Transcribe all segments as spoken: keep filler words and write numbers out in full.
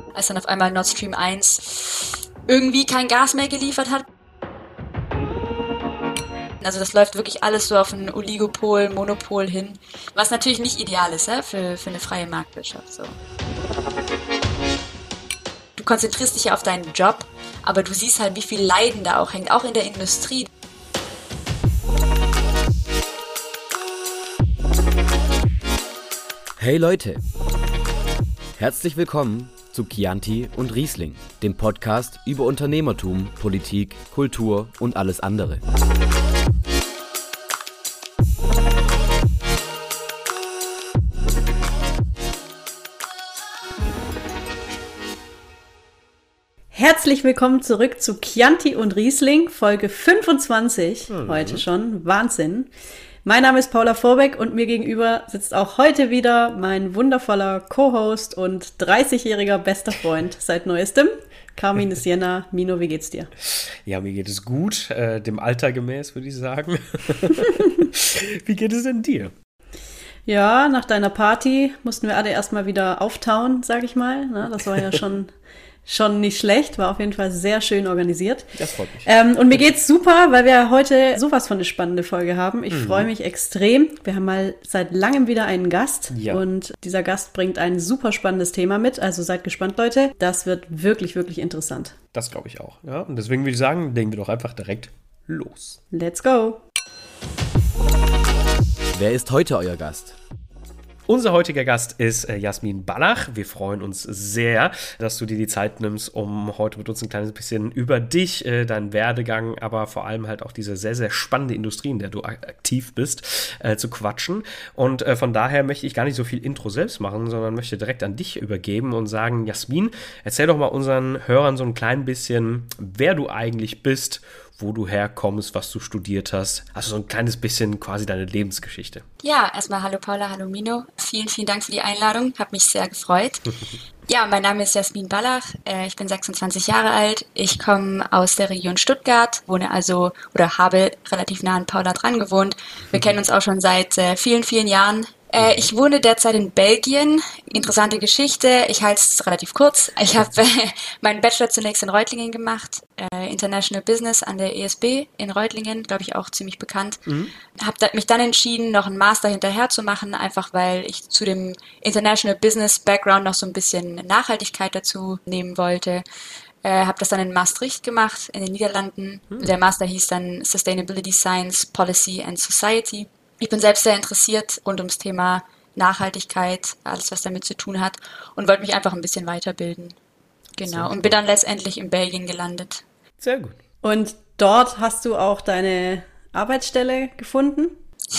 als dann auf einmal Nord Stream eins irgendwie kein Gas mehr geliefert hat. Also das läuft wirklich alles so auf ein Oligopol, Monopol hin, was natürlich nicht ideal ist, ja, für, für eine freie Marktwirtschaft. So. Du konzentrierst dich ja auf deinen Job, aber du siehst halt, wie viel Leiden da auch hängt, auch in der Industrie. Hey Leute, herzlich willkommen zu Chianti und Riesling, dem Podcast über Unternehmertum, Politik, Kultur und alles andere. Herzlich willkommen zurück zu Chianti und Riesling, Folge fünfundzwanzig, mhm. heute schon, Wahnsinn. Mein Name ist Paula Vorbeck und mir gegenüber sitzt auch heute wieder mein wundervoller Co-Host und dreißigjähriger bester Freund seit Neuestem, Carmine Sienna. Mino, wie geht's dir? Ja, mir geht es gut, äh, dem Alter gemäß, würde ich sagen. Wie geht es denn dir? Ja, nach deiner Party mussten wir alle erstmal wieder auftauen, sag ich mal. Na, das war ja schon... Schon nicht schlecht, war auf jeden Fall sehr schön organisiert. Das freut mich. Ähm, und mir geht's super, weil wir heute sowas von eine spannende Folge haben. Ich mhm. freue mich extrem. Wir haben mal seit langem wieder einen Gast ja. und dieser Gast bringt ein super spannendes Thema mit. Also seid gespannt, Leute. Das wird wirklich, wirklich interessant. Das glaube ich auch. Ja? Und deswegen würde ich sagen, legen wir doch einfach direkt los. Let's go. Wer ist heute euer Gast? Unser heutiger Gast ist äh, Jasmin Ballach. Wir freuen uns sehr, dass du dir die Zeit nimmst, um heute mit uns ein kleines bisschen über dich, äh, deinen Werdegang, aber vor allem halt auch diese sehr, sehr spannende Industrie, in der du ak- aktiv bist, äh, zu quatschen. Und äh, von daher möchte ich gar nicht so viel Intro selbst machen, sondern möchte direkt an dich übergeben und sagen, Jasmin, erzähl doch mal unseren Hörern so ein klein bisschen, wer du eigentlich bist, wo du herkommst, was du studiert hast. Also so ein kleines bisschen quasi deine Lebensgeschichte. Ja, erstmal hallo Paula, hallo Mino. Vielen, vielen Dank für die Einladung. Hab mich sehr gefreut. Ja, mein Name ist Jasmin Ballach. Ich bin sechsundzwanzig Jahre alt. Ich komme aus der Region Stuttgart, wohne also oder habe relativ nah an Paula dran gewohnt. Wir kennen uns auch schon seit vielen, vielen Jahren. Äh, ich wohne derzeit in Belgien. Interessante Geschichte. Ich halte es relativ kurz. Ich habe äh, meinen Bachelor zunächst in Reutlingen gemacht. Äh, International Business an der E S B in Reutlingen, glaube ich auch ziemlich bekannt. Mhm. Habe da, mich dann entschieden, noch einen Master hinterher zu machen, einfach weil ich zu dem International Business Background noch so ein bisschen Nachhaltigkeit dazu nehmen wollte. Äh, habe das dann in Maastricht gemacht, in den Niederlanden. Mhm. Der Master hieß dann Sustainability Science, Policy and Society. Ich bin selbst sehr interessiert rund ums Thema Nachhaltigkeit, alles was damit zu tun hat und wollte mich einfach ein bisschen weiterbilden. Genau, und bin dann letztendlich in Belgien gelandet. Sehr gut. Und dort hast du auch deine Arbeitsstelle gefunden?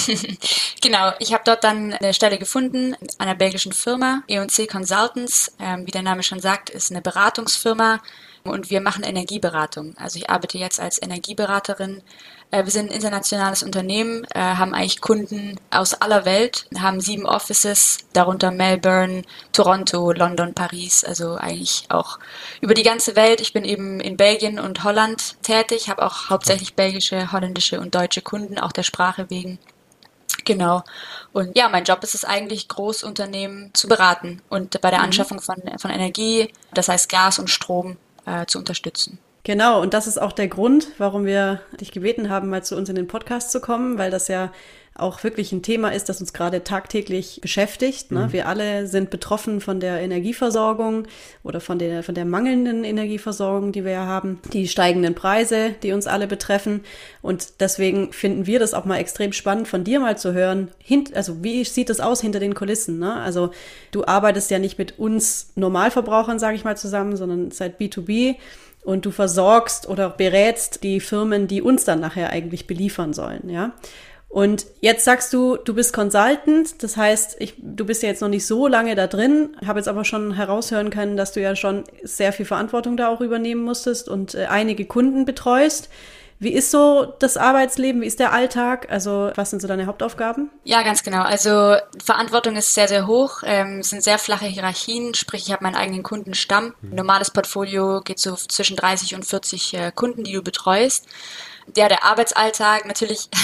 Genau, ich habe dort dann eine Stelle gefunden an einer belgischen Firma, E und C Consultants. Ähm, wie der Name schon sagt, ist eine Beratungsfirma und wir machen Energieberatung. Also ich arbeite jetzt als Energieberaterin. Äh, wir sind ein internationales Unternehmen, äh, haben eigentlich Kunden aus aller Welt, haben sieben Offices, darunter Melbourne, Toronto, London, Paris, also eigentlich auch über die ganze Welt. Ich bin eben in Belgien und Holland tätig, habe auch hauptsächlich belgische, holländische und deutsche Kunden, auch der Sprache wegen. Genau. Und ja, mein Job ist es eigentlich, Großunternehmen zu beraten und bei der Anschaffung von, von Energie, das heißt Gas und Strom, äh, zu unterstützen. Genau, und das ist auch der Grund, warum wir dich gebeten haben, mal zu uns in den Podcast zu kommen, weil das ja auch wirklich ein Thema ist, das uns gerade tagtäglich beschäftigt. Ne? Mhm. Wir alle sind betroffen von der Energieversorgung oder von der, von der mangelnden Energieversorgung, die wir ja haben, die steigenden Preise, die uns alle betreffen. Und deswegen finden wir das auch mal extrem spannend, von dir mal zu hören, hint, also wie sieht es aus hinter den Kulissen? Ne? Also du arbeitest ja nicht mit uns Normalverbrauchern, sage ich mal, zusammen, sondern seit B zwei B. Und du versorgst oder berätst die Firmen, die uns dann nachher eigentlich beliefern sollen, ja. Und jetzt sagst du, du bist Consultant, das heißt, ich, du bist ja jetzt noch nicht so lange da drin, habe jetzt aber schon heraushören können, dass du ja schon sehr viel Verantwortung da auch übernehmen musstest und äh, einige Kunden betreust. Wie ist so das Arbeitsleben? Wie ist der Alltag? Also was sind so deine Hauptaufgaben? Ja, ganz genau. Also Verantwortung ist sehr, sehr hoch. Ähm, es sind sehr flache Hierarchien. Sprich, ich habe meinen eigenen Kundenstamm. Ein normales Portfolio geht so zwischen dreißig und vierzig äh, Kunden, die du betreust. Ja, der Arbeitsalltag natürlich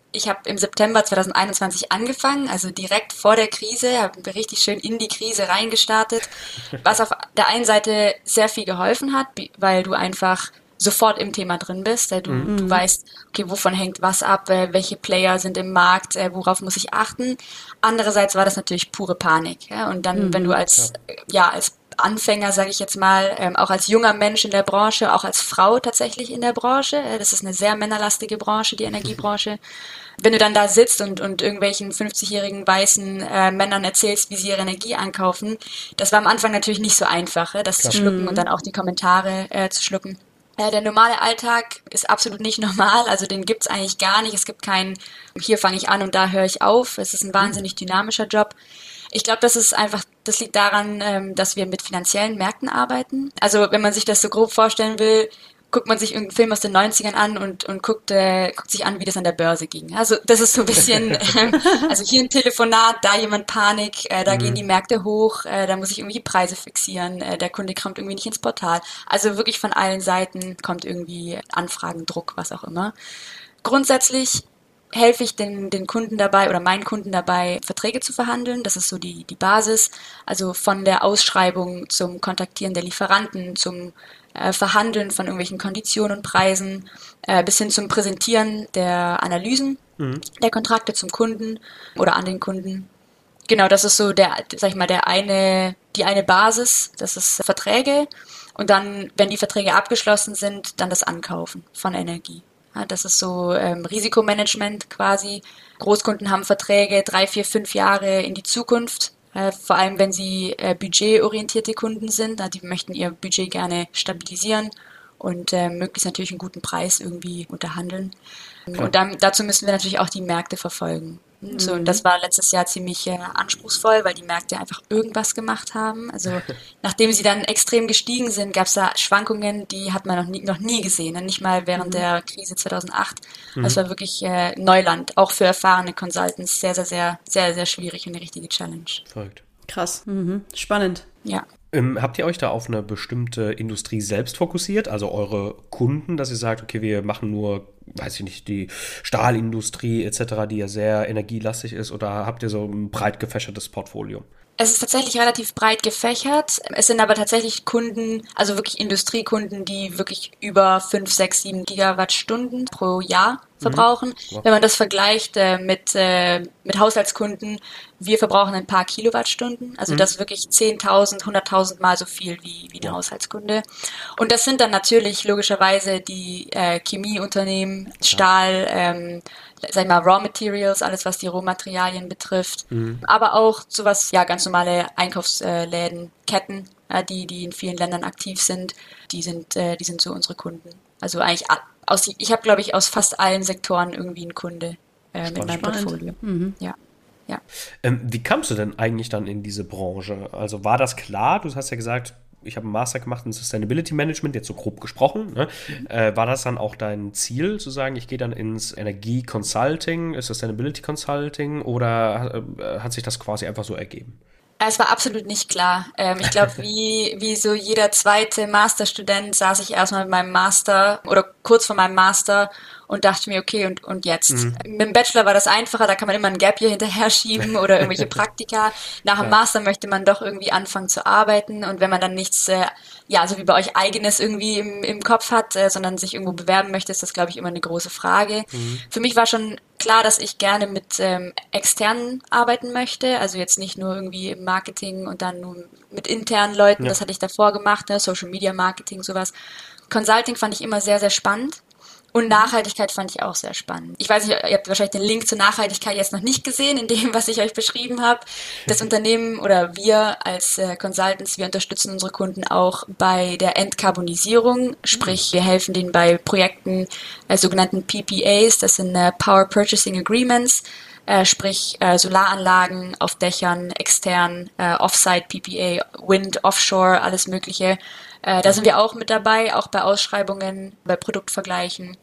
Ich habe im September zwanzig einundzwanzig angefangen, also direkt vor der Krise, habe richtig schön in die Krise reingestartet, was auf der einen Seite sehr viel geholfen hat, weil du einfach sofort im Thema drin bist. Du, mhm. du weißt, okay, wovon hängt was ab, welche Player sind im Markt, worauf muss ich achten. Andererseits war das natürlich pure Panik. Ja? Und dann, mhm. wenn du als, ja, als Anfänger, sage ich jetzt mal, ähm, auch als junger Mensch in der Branche, auch als Frau tatsächlich in der Branche, äh, das ist eine sehr männerlastige Branche, die Energiebranche. Wenn du dann da sitzt und, und irgendwelchen fünfzigjährigen weißen äh, Männern erzählst, wie sie ihre Energie einkaufen, das war am Anfang natürlich nicht so einfach, äh, das Klar. zu schlucken mhm. und dann auch die Kommentare äh, zu schlucken. Äh, der normale Alltag ist absolut nicht normal, also den gibt's eigentlich gar nicht. Es gibt keinen, hier fange ich an und da höre ich auf. Es ist ein wahnsinnig dynamischer Job. Ich glaube, das ist einfach, das liegt daran, ähm, dass wir mit finanziellen Märkten arbeiten. Also wenn man sich das so grob vorstellen will, guckt man sich irgendeinen Film aus den neunzigern an und, und guckt, äh, guckt sich an, wie das an der Börse ging. Also das ist so ein bisschen, äh, also hier ein Telefonat, da jemand Panik, äh, da mhm. gehen die Märkte hoch, äh, da muss ich irgendwie Preise fixieren, äh, der Kunde kommt irgendwie nicht ins Portal. Also wirklich von allen Seiten kommt irgendwie Anfragen, Druck, was auch immer. Grundsätzlich helfe ich den, den Kunden dabei oder meinen Kunden dabei, Verträge zu verhandeln. Das ist so die, die Basis. Also von der Ausschreibung zum Kontaktieren der Lieferanten, zum äh, Verhandeln von irgendwelchen Konditionen und Preisen, äh, bis hin zum Präsentieren der Analysen, mhm. der Kontrakte zum Kunden oder an den Kunden. Genau, das ist so der, sag ich mal, der eine, die eine Basis. Das ist Verträge. Und dann, wenn die Verträge abgeschlossen sind, dann das Ankaufen von Energie. Das ist so ähm, Risikomanagement quasi. Großkunden haben Verträge drei, vier, fünf Jahre in die Zukunft. Äh, vor allem, wenn sie äh, budgetorientierte Kunden sind. Na, die möchten ihr Budget gerne stabilisieren und äh, möglichst natürlich einen guten Preis irgendwie unterhandeln. Klar. Und dann, dazu müssen wir natürlich auch die Märkte verfolgen. Mhm. So, und das war letztes Jahr ziemlich äh, anspruchsvoll, weil die Märkte einfach irgendwas gemacht haben. Also nachdem sie dann extrem gestiegen sind, gab es da Schwankungen, die hat man noch nie, noch nie gesehen. Ne? Nicht mal während mhm. der Krise zweitausendacht. Mhm. Das war wirklich äh, Neuland, auch für erfahrene Consultants. Sehr, sehr, sehr, sehr, sehr schwierig und eine richtige Challenge. Verrückt. Krass. Mhm. Spannend. Ja. Ähm, habt ihr euch da auf eine bestimmte Industrie selbst fokussiert, also eure Kunden, dass ihr sagt, okay, wir machen nur, weiß ich nicht, die Stahlindustrie et cetera, die ja sehr energielastig ist, oder habt ihr so ein breit gefächertes Portfolio? Es ist tatsächlich relativ breit gefächert. Es sind aber tatsächlich Kunden, also wirklich Industriekunden, die wirklich über fünf, sechs, sieben Gigawattstunden pro Jahr verbrauchen. Mhm. Wenn man das vergleicht äh, mit, äh, mit Haushaltskunden, wir verbrauchen ein paar Kilowattstunden. Also mhm. das ist wirklich zehntausend, hunderttausend Mal so viel wie, wie der wow. Haushaltskunde. Und das sind dann natürlich logischerweise die äh, Chemieunternehmen, Stahl, ähm, sag ich mal, Raw Materials, alles was die Rohmaterialien betrifft. Mhm. Aber auch sowas, ja, ganz normale Einkaufsläden, Ketten, äh, die, die in vielen Ländern aktiv sind, die sind, äh, die sind so unsere Kunden. Also eigentlich aus, ich habe, glaube ich, aus fast allen Sektoren irgendwie einen Kunde äh, mit meinem Portfolio. Mhm. Ja. Ja. Ähm, wie kamst du denn eigentlich dann in diese Branche? Also war das klar? Du hast ja gesagt, ich habe einen Master gemacht in Sustainability Management, jetzt so grob gesprochen. Ne? Mhm. Äh, war das dann auch dein Ziel, zu sagen, ich gehe dann ins Energie-Consulting, Sustainability Consulting, oder äh, hat sich das quasi einfach so ergeben? Es war absolut nicht klar. Ähm, ich glaube, wie, wie so jeder zweite Masterstudent saß ich erstmal mit meinem Master oder kurz vor meinem Master und dachte mir, okay, und, und jetzt? Mhm. Mit dem Bachelor war das einfacher, da kann man immer ein Gap Year hinterher schieben oder irgendwelche Praktika. Nach dem ja. Master möchte man doch irgendwie anfangen zu arbeiten, und wenn man dann nichts, äh, ja, so wie bei euch eigenes irgendwie im, im Kopf hat, äh, sondern sich irgendwo bewerben möchte, ist das, glaube ich, immer eine große Frage. Mhm. Für mich war schon klar, dass ich gerne mit ähm, externen arbeiten möchte, also jetzt nicht nur irgendwie im Marketing und dann nur mit internen Leuten, ja. das hatte ich davor gemacht, ne? Social Media Marketing, sowas. Consulting fand ich immer sehr, sehr spannend. Und Nachhaltigkeit fand ich auch sehr spannend. Ich weiß nicht, ihr habt wahrscheinlich den Link zur Nachhaltigkeit jetzt noch nicht gesehen, in dem, was ich euch beschrieben habe. Das Unternehmen oder wir als äh, Consultants, wir unterstützen unsere Kunden auch bei der Entkarbonisierung. Sprich, wir helfen denen bei Projekten, äh, sogenannten P P As, das sind äh, Power Purchasing Agreements. Äh, sprich äh, Solaranlagen auf Dächern, extern, äh, Offsite P P A, Wind, Offshore, alles Mögliche. Äh, da sind wir auch mit dabei, auch bei Ausschreibungen, bei Produktvergleichen.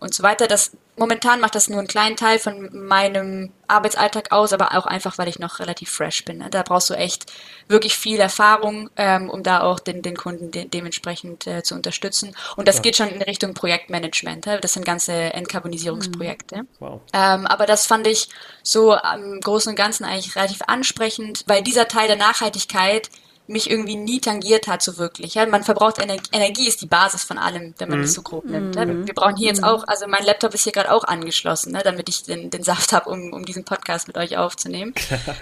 und so weiter. Das momentan macht das nur einen kleinen Teil von meinem Arbeitsalltag aus, aber auch einfach, weil ich noch relativ fresh bin. Ne? Da brauchst du echt wirklich viel Erfahrung, ähm, um da auch den, den Kunden de- dementsprechend äh, zu unterstützen. Und das ja. geht schon in Richtung Projektmanagement. Ja? Das sind ganze Entkarbonisierungsprojekte. Mhm. Wow. Ähm, aber das fand ich so im Großen und Ganzen eigentlich relativ ansprechend, weil dieser Teil der Nachhaltigkeit mich irgendwie nie tangiert hat so wirklich. Ja, man verbraucht Energie, Energie ist die Basis von allem, wenn man mhm. das so grob nimmt. Ja. Wir brauchen hier mhm. jetzt auch, also mein Laptop ist hier gerade auch angeschlossen, ne, damit ich den, den Saft habe, um, um diesen Podcast mit euch aufzunehmen.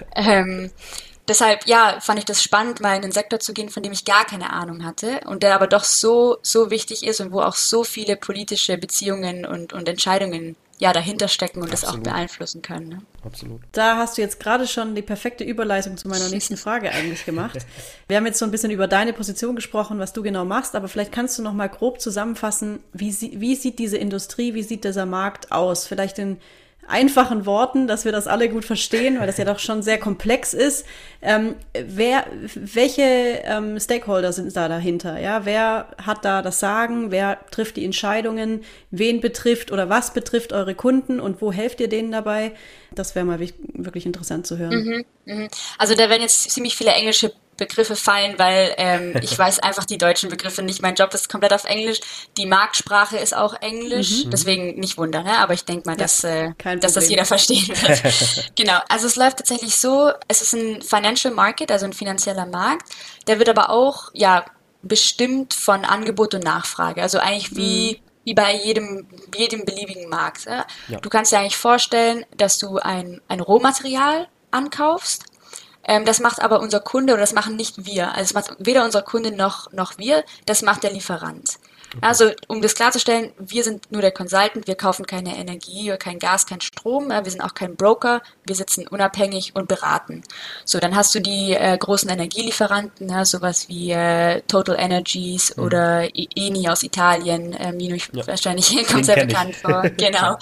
ähm, deshalb, ja, fand ich das spannend, mal in einen Sektor zu gehen, von dem ich gar keine Ahnung hatte und der aber doch so, so wichtig ist und wo auch so viele politische Beziehungen und, und Entscheidungen ja, dahinter stecken und Absolut. Das auch beeinflussen können. Ne? Absolut. Da hast du jetzt gerade schon die perfekte Überleitung zu meiner nächsten Frage eigentlich gemacht. Wir haben jetzt so ein bisschen über deine Position gesprochen, was du genau machst, aber vielleicht kannst du noch mal grob zusammenfassen, wie, wie sieht diese Industrie, wie sieht dieser Markt aus? Vielleicht in einfachen Worten, dass wir das alle gut verstehen, weil das ja doch schon sehr komplex ist. Ähm, wer, welche ähm, Stakeholder sind da dahinter? Ja, wer hat da das Sagen? Wer trifft die Entscheidungen? Wen betrifft oder was betrifft eure Kunden und wo helft ihr denen dabei? Das wäre mal wirklich interessant zu hören. Mhm, mh. Also da werden jetzt ziemlich viele englische Begriffe fallen, weil ähm, ich weiß einfach die deutschen Begriffe nicht. Mein Job ist komplett auf Englisch. Die Marktsprache ist auch Englisch. Mhm. Deswegen nicht wundern, ne? Aber ich denke mal, ja, dass, äh, dass das jeder verstehen wird. Genau. Also es läuft tatsächlich so, es ist ein Financial Market, also ein finanzieller Markt. Der wird aber auch, ja, bestimmt von Angebot und Nachfrage. Also eigentlich wie, mhm. wie bei jedem, jedem beliebigen Markt. Ja? Ja. Du kannst dir eigentlich vorstellen, dass du ein, ein Rohmaterial ankaufst. Ähm, das macht aber unser Kunde oder das machen nicht wir. Also das macht weder unser Kunde noch, noch wir, das macht der Lieferant. Okay. Also um das klarzustellen, wir sind nur der Consultant, wir kaufen keine Energie, kein Gas, kein Strom, wir sind auch kein Broker, wir sitzen unabhängig und beraten. So, dann hast du die äh, großen Energielieferanten, ja, sowas wie äh, Total Energies mhm. oder Eni aus Italien, äh, Mino, ja. wahrscheinlich kommt sehr bekannt vor, genau.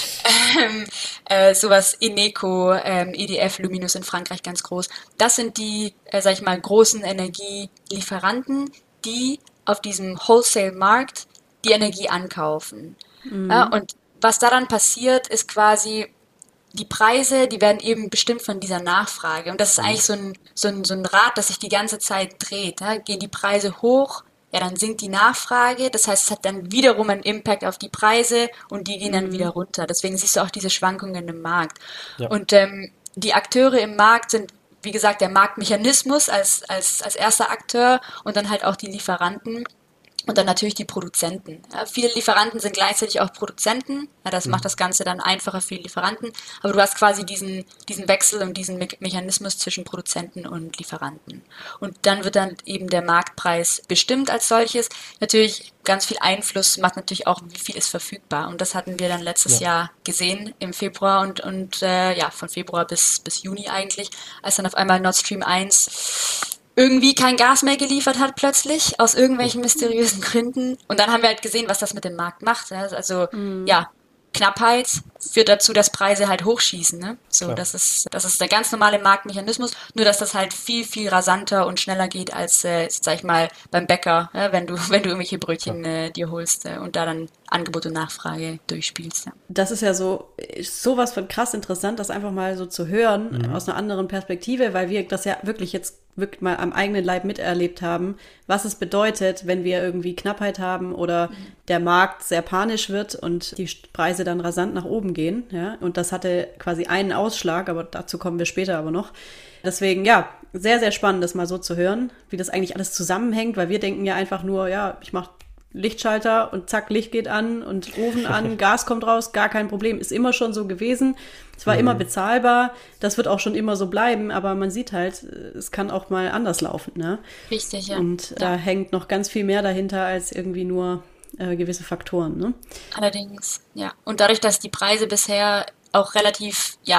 ähm, äh, sowas Eneco, ähm, E D F, Luminus in Frankreich ganz groß. Das sind die, äh, sag ich mal, großen Energielieferanten, die auf diesem Wholesale-Markt die Energie ankaufen. Mhm. Ja, und was daran passiert, ist quasi, die Preise, die werden eben bestimmt von dieser Nachfrage. Und das ist eigentlich so ein, so ein, so ein Rad, das sich die ganze Zeit dreht. Ja. Gehen die Preise hoch, ja, dann sinkt die Nachfrage. Das heißt, es hat dann wiederum einen Impact auf die Preise und die gehen dann mhm. wieder runter. Deswegen siehst du auch diese Schwankungen im Markt. Ja. Und ähm, die Akteure im Markt sind, wie gesagt, der Marktmechanismus als, als, als erster Akteur und dann halt auch die Lieferanten und dann natürlich die Produzenten. Ja, viele Lieferanten sind gleichzeitig auch Produzenten. Ja, das mhm. macht das Ganze dann einfacher für die Lieferanten. Aber du hast quasi diesen, diesen Wechsel und diesen Me- Mechanismus zwischen Produzenten und Lieferanten. Und dann wird dann eben der Marktpreis bestimmt als solches. Natürlich ganz viel Einfluss macht natürlich auch, wie viel ist verfügbar. Und das hatten wir dann letztes ja. Jahr gesehen im Februar und, und äh, ja, von Februar bis, bis Juni eigentlich, als dann auf einmal Nord Stream eins irgendwie kein Gas mehr geliefert hat plötzlich, aus irgendwelchen mysteriösen Gründen. Und dann haben wir halt gesehen, was das mit dem Markt macht. Also, mhm. ja, Knappheit führt dazu, dass Preise halt hochschießen. Ne? So, das ist, das ist der ganz normale Marktmechanismus, nur dass das halt viel, viel rasanter und schneller geht als, äh, sag ich mal, beim Bäcker, ja, wenn du, wenn du irgendwelche Brötchen äh, dir holst äh, und da dann Angebot und Nachfrage durchspielst. Ja. Das ist ja so sowas von krass interessant, das einfach mal so zu hören, mhm. aus einer anderen Perspektive, weil wir das ja wirklich jetzt wirklich mal am eigenen Leib miterlebt haben, was es bedeutet, wenn wir irgendwie Knappheit haben oder mhm. der Markt sehr panisch wird und die Preise dann rasant nach oben gehen. Ja? Und das hatte quasi einen Ausschlag, aber dazu kommen wir später aber noch. Deswegen, ja, sehr, sehr spannend, das mal so zu hören, wie das eigentlich alles zusammenhängt, weil wir denken ja einfach nur, ja, ich mache Lichtschalter und zack, Licht geht an und Ofen an, Gas kommt raus, gar kein Problem. Ist immer schon so gewesen. Es war mhm. immer bezahlbar. Das wird auch schon immer so bleiben, aber man sieht halt, es kann auch mal anders laufen. Ne? Richtig, ja. Und ja. da hängt noch ganz viel mehr dahinter als irgendwie nur äh, gewisse Faktoren. Ne? Allerdings, ja. Und dadurch, dass die Preise bisher auch relativ, ja,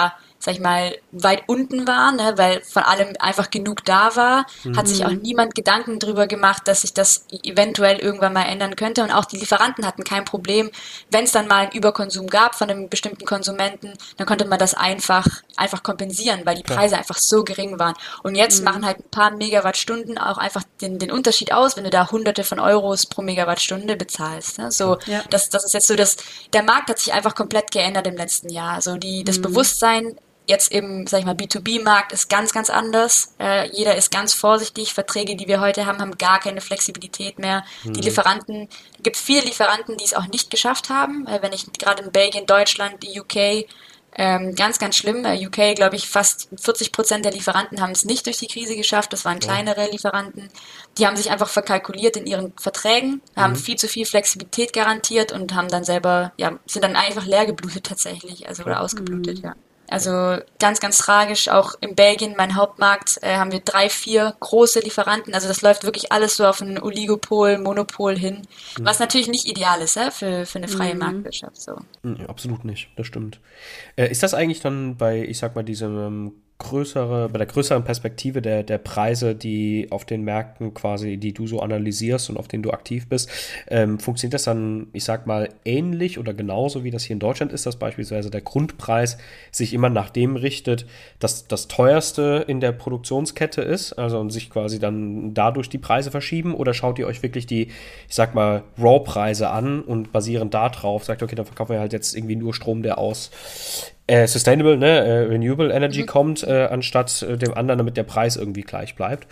sag ich mal, weit unten war, ne, weil von allem einfach genug da war, Mhm. hat sich auch niemand Gedanken drüber gemacht, dass sich das eventuell irgendwann mal ändern könnte. Und auch die Lieferanten hatten kein Problem. Wenn es dann mal einen Überkonsum gab von einem bestimmten Konsumenten, dann konnte man das einfach, einfach kompensieren, weil die Preise Klar. einfach so gering waren. Und jetzt machen halt ein paar Megawattstunden auch einfach den, den Unterschied aus, wenn du da hunderte von Euros pro Megawattstunde bezahlst. Ne? So, Ja. das, das ist jetzt so, dass der Markt hat sich einfach komplett geändert im letzten Jahr. Also die, das Bewusstsein jetzt im, sag ich mal, B zwei B-Markt ist ganz, ganz anders. Äh, jeder ist ganz vorsichtig. Verträge, die wir heute haben, haben gar keine Flexibilität mehr. Die Lieferanten, es gibt viele Lieferanten, die es auch nicht geschafft haben. Äh, wenn ich gerade in Belgien, Deutschland, die U K, ähm, ganz, ganz schlimm. Äh, U K, glaube ich, fast vierzig Prozent der Lieferanten haben es nicht durch die Krise geschafft. Das waren kleinere Lieferanten. Die haben sich einfach verkalkuliert in ihren Verträgen, haben viel zu viel Flexibilität garantiert und haben dann selber, ja, sind dann einfach leer geblutet tatsächlich, also oder ausgeblutet, ja. Also ganz, ganz tragisch. Auch in Belgien, mein Hauptmarkt, äh, haben wir drei, vier große Lieferanten. Also das läuft wirklich alles so auf ein Oligopol, Monopol hin, was natürlich nicht ideal ist, ja, für, für eine freie Marktwirtschaft. So. Mhm, absolut nicht, das stimmt. Äh, ist das eigentlich dann bei, ich sag mal, diesem ähm, größere, bei der größeren Perspektive der, der Preise, die auf den Märkten quasi, die du so analysierst und auf denen du aktiv bist, ähm, funktioniert das dann, ich sag mal, ähnlich oder genauso, wie das hier in Deutschland ist, dass beispielsweise der Grundpreis sich immer nach dem richtet, dass das teuerste in der Produktionskette ist, also und sich quasi dann dadurch die Preise verschieben, oder schaut ihr euch wirklich die, ich sag mal, Raw-Preise an und basierend darauf sagt, okay, dann verkaufen wir halt jetzt irgendwie nur Strom, der aus Äh, Sustainable, ne, äh, Renewable Energy kommt, äh, anstatt äh, dem anderen, damit der Preis irgendwie gleich bleibt.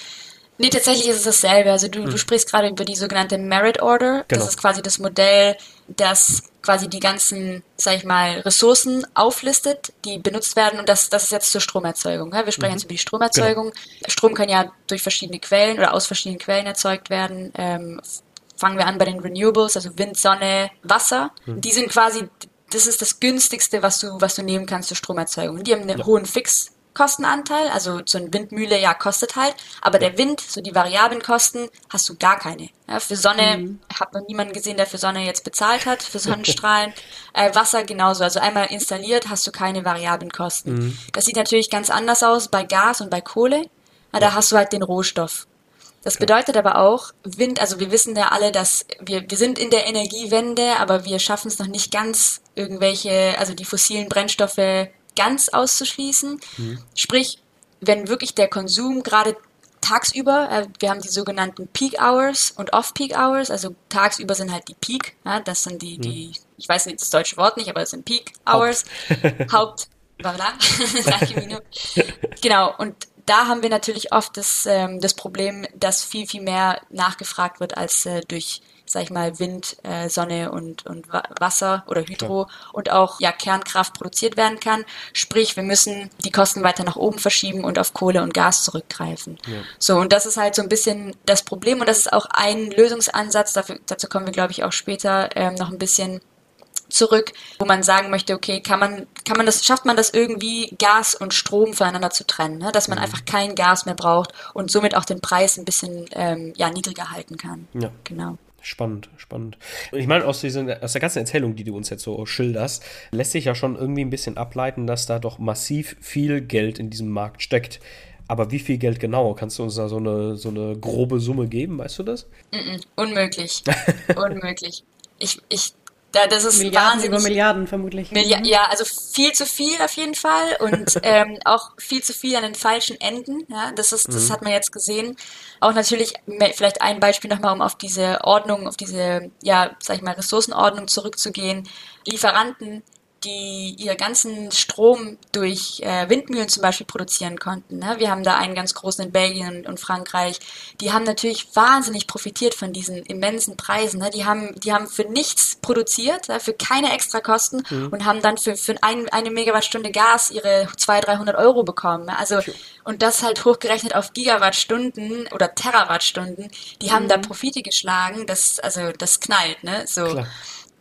Nee, tatsächlich ist es dasselbe. Also du, du sprichst gerade über die sogenannte Merit Order. Genau. Das ist quasi das Modell, das quasi die ganzen, sag ich mal, Ressourcen auflistet, die benutzt werden. Und das, das ist jetzt zur Stromerzeugung. Ja? Wir sprechen jetzt über die Stromerzeugung. Strom kann ja durch verschiedene Quellen oder aus verschiedenen Quellen erzeugt werden. Ähm, fangen wir an bei den Renewables, also Wind, Sonne, Wasser. Die sind quasi, das ist das günstigste, was du, was du nehmen kannst zur Stromerzeugung. Und die haben einen hohen Fixkostenanteil, also so eine Windmühle, ja, kostet halt, aber der Wind, so die variablen Kosten, hast du gar keine. Ja, für Sonne, hat noch niemanden gesehen, der für Sonne jetzt bezahlt hat, für Sonnenstrahlen. äh, Wasser genauso, also einmal installiert, hast du keine variablen Kosten. Das sieht natürlich ganz anders aus bei Gas und bei Kohle. Ja, da hast du halt den Rohstoff. Das bedeutet aber auch, Wind, also wir wissen ja alle, dass wir, wir sind in der Energiewende, aber wir schaffen es noch nicht ganz, irgendwelche, also die fossilen Brennstoffe ganz auszuschließen. Sprich, wenn wirklich der Konsum gerade tagsüber, äh, wir haben die sogenannten Peak Hours und Off-Peak Hours, also tagsüber sind halt die Peak, ja, das sind die, die, ich weiß nicht das deutsche Wort nicht, aber das sind Peak Hours, Haupt, voilà, danke Mino. Genau, und da haben wir natürlich oft das, ähm, das Problem, dass viel, viel mehr nachgefragt wird, als äh, durch, sag ich mal, Wind, äh, Sonne und, und Wa- Wasser oder Hydro und auch ja Kernkraft produziert werden kann. Sprich, wir müssen die Kosten weiter nach oben verschieben und auf Kohle und Gas zurückgreifen. Ja. So, und das ist halt so ein bisschen das Problem, und das ist auch ein Lösungsansatz, dafür, dazu kommen wir, glaube ich, auch später ähm, noch ein bisschen zurück, wo man sagen möchte, okay, kann man, kann man das, schafft man das irgendwie, Gas und Strom voneinander zu trennen, ne? Dass man mhm. einfach kein Gas mehr braucht und somit auch den Preis ein bisschen ähm, ja, niedriger halten kann. Ja. Genau. Spannend, spannend. Und ich meine, aus, diesen, aus der ganzen Erzählung, die du uns jetzt so schilderst, lässt sich ja schon irgendwie ein bisschen ableiten, dass da doch massiv viel Geld in diesem Markt steckt. Aber wie viel Geld genau? Kannst du uns da so eine, so eine grobe Summe geben, weißt du das? Mm-mm, unmöglich. Unmöglich. Ich, ich Da, das ist Milliarden wahnsinnig. über Milliarden vermutlich. Millia- ja, also viel zu viel auf jeden Fall und ähm, auch viel zu viel an den falschen Enden. Ja, das ist, das Mhm. hat man jetzt gesehen. Auch natürlich me- vielleicht ein Beispiel nochmal, um auf diese Ordnung, auf diese, ja, sag ich mal, Ressourcenordnung zurückzugehen. Lieferanten, die ihr ganzen Strom durch äh, Windmühlen zum Beispiel produzieren konnten. Ne? Wir haben da einen ganz großen in Belgien und Frankreich. Die haben natürlich wahnsinnig profitiert von diesen immensen Preisen. Ne? Die haben, die haben für nichts produziert, ja, für keine extra Kosten Mhm. und haben dann für, für ein, eine Megawattstunde Gas ihre zweihundert, dreihundert Euro bekommen. Ne? Also, und das halt hochgerechnet auf Gigawattstunden oder Terawattstunden. Die haben da Profite geschlagen. Das, also, das knallt, ne? So. Klar.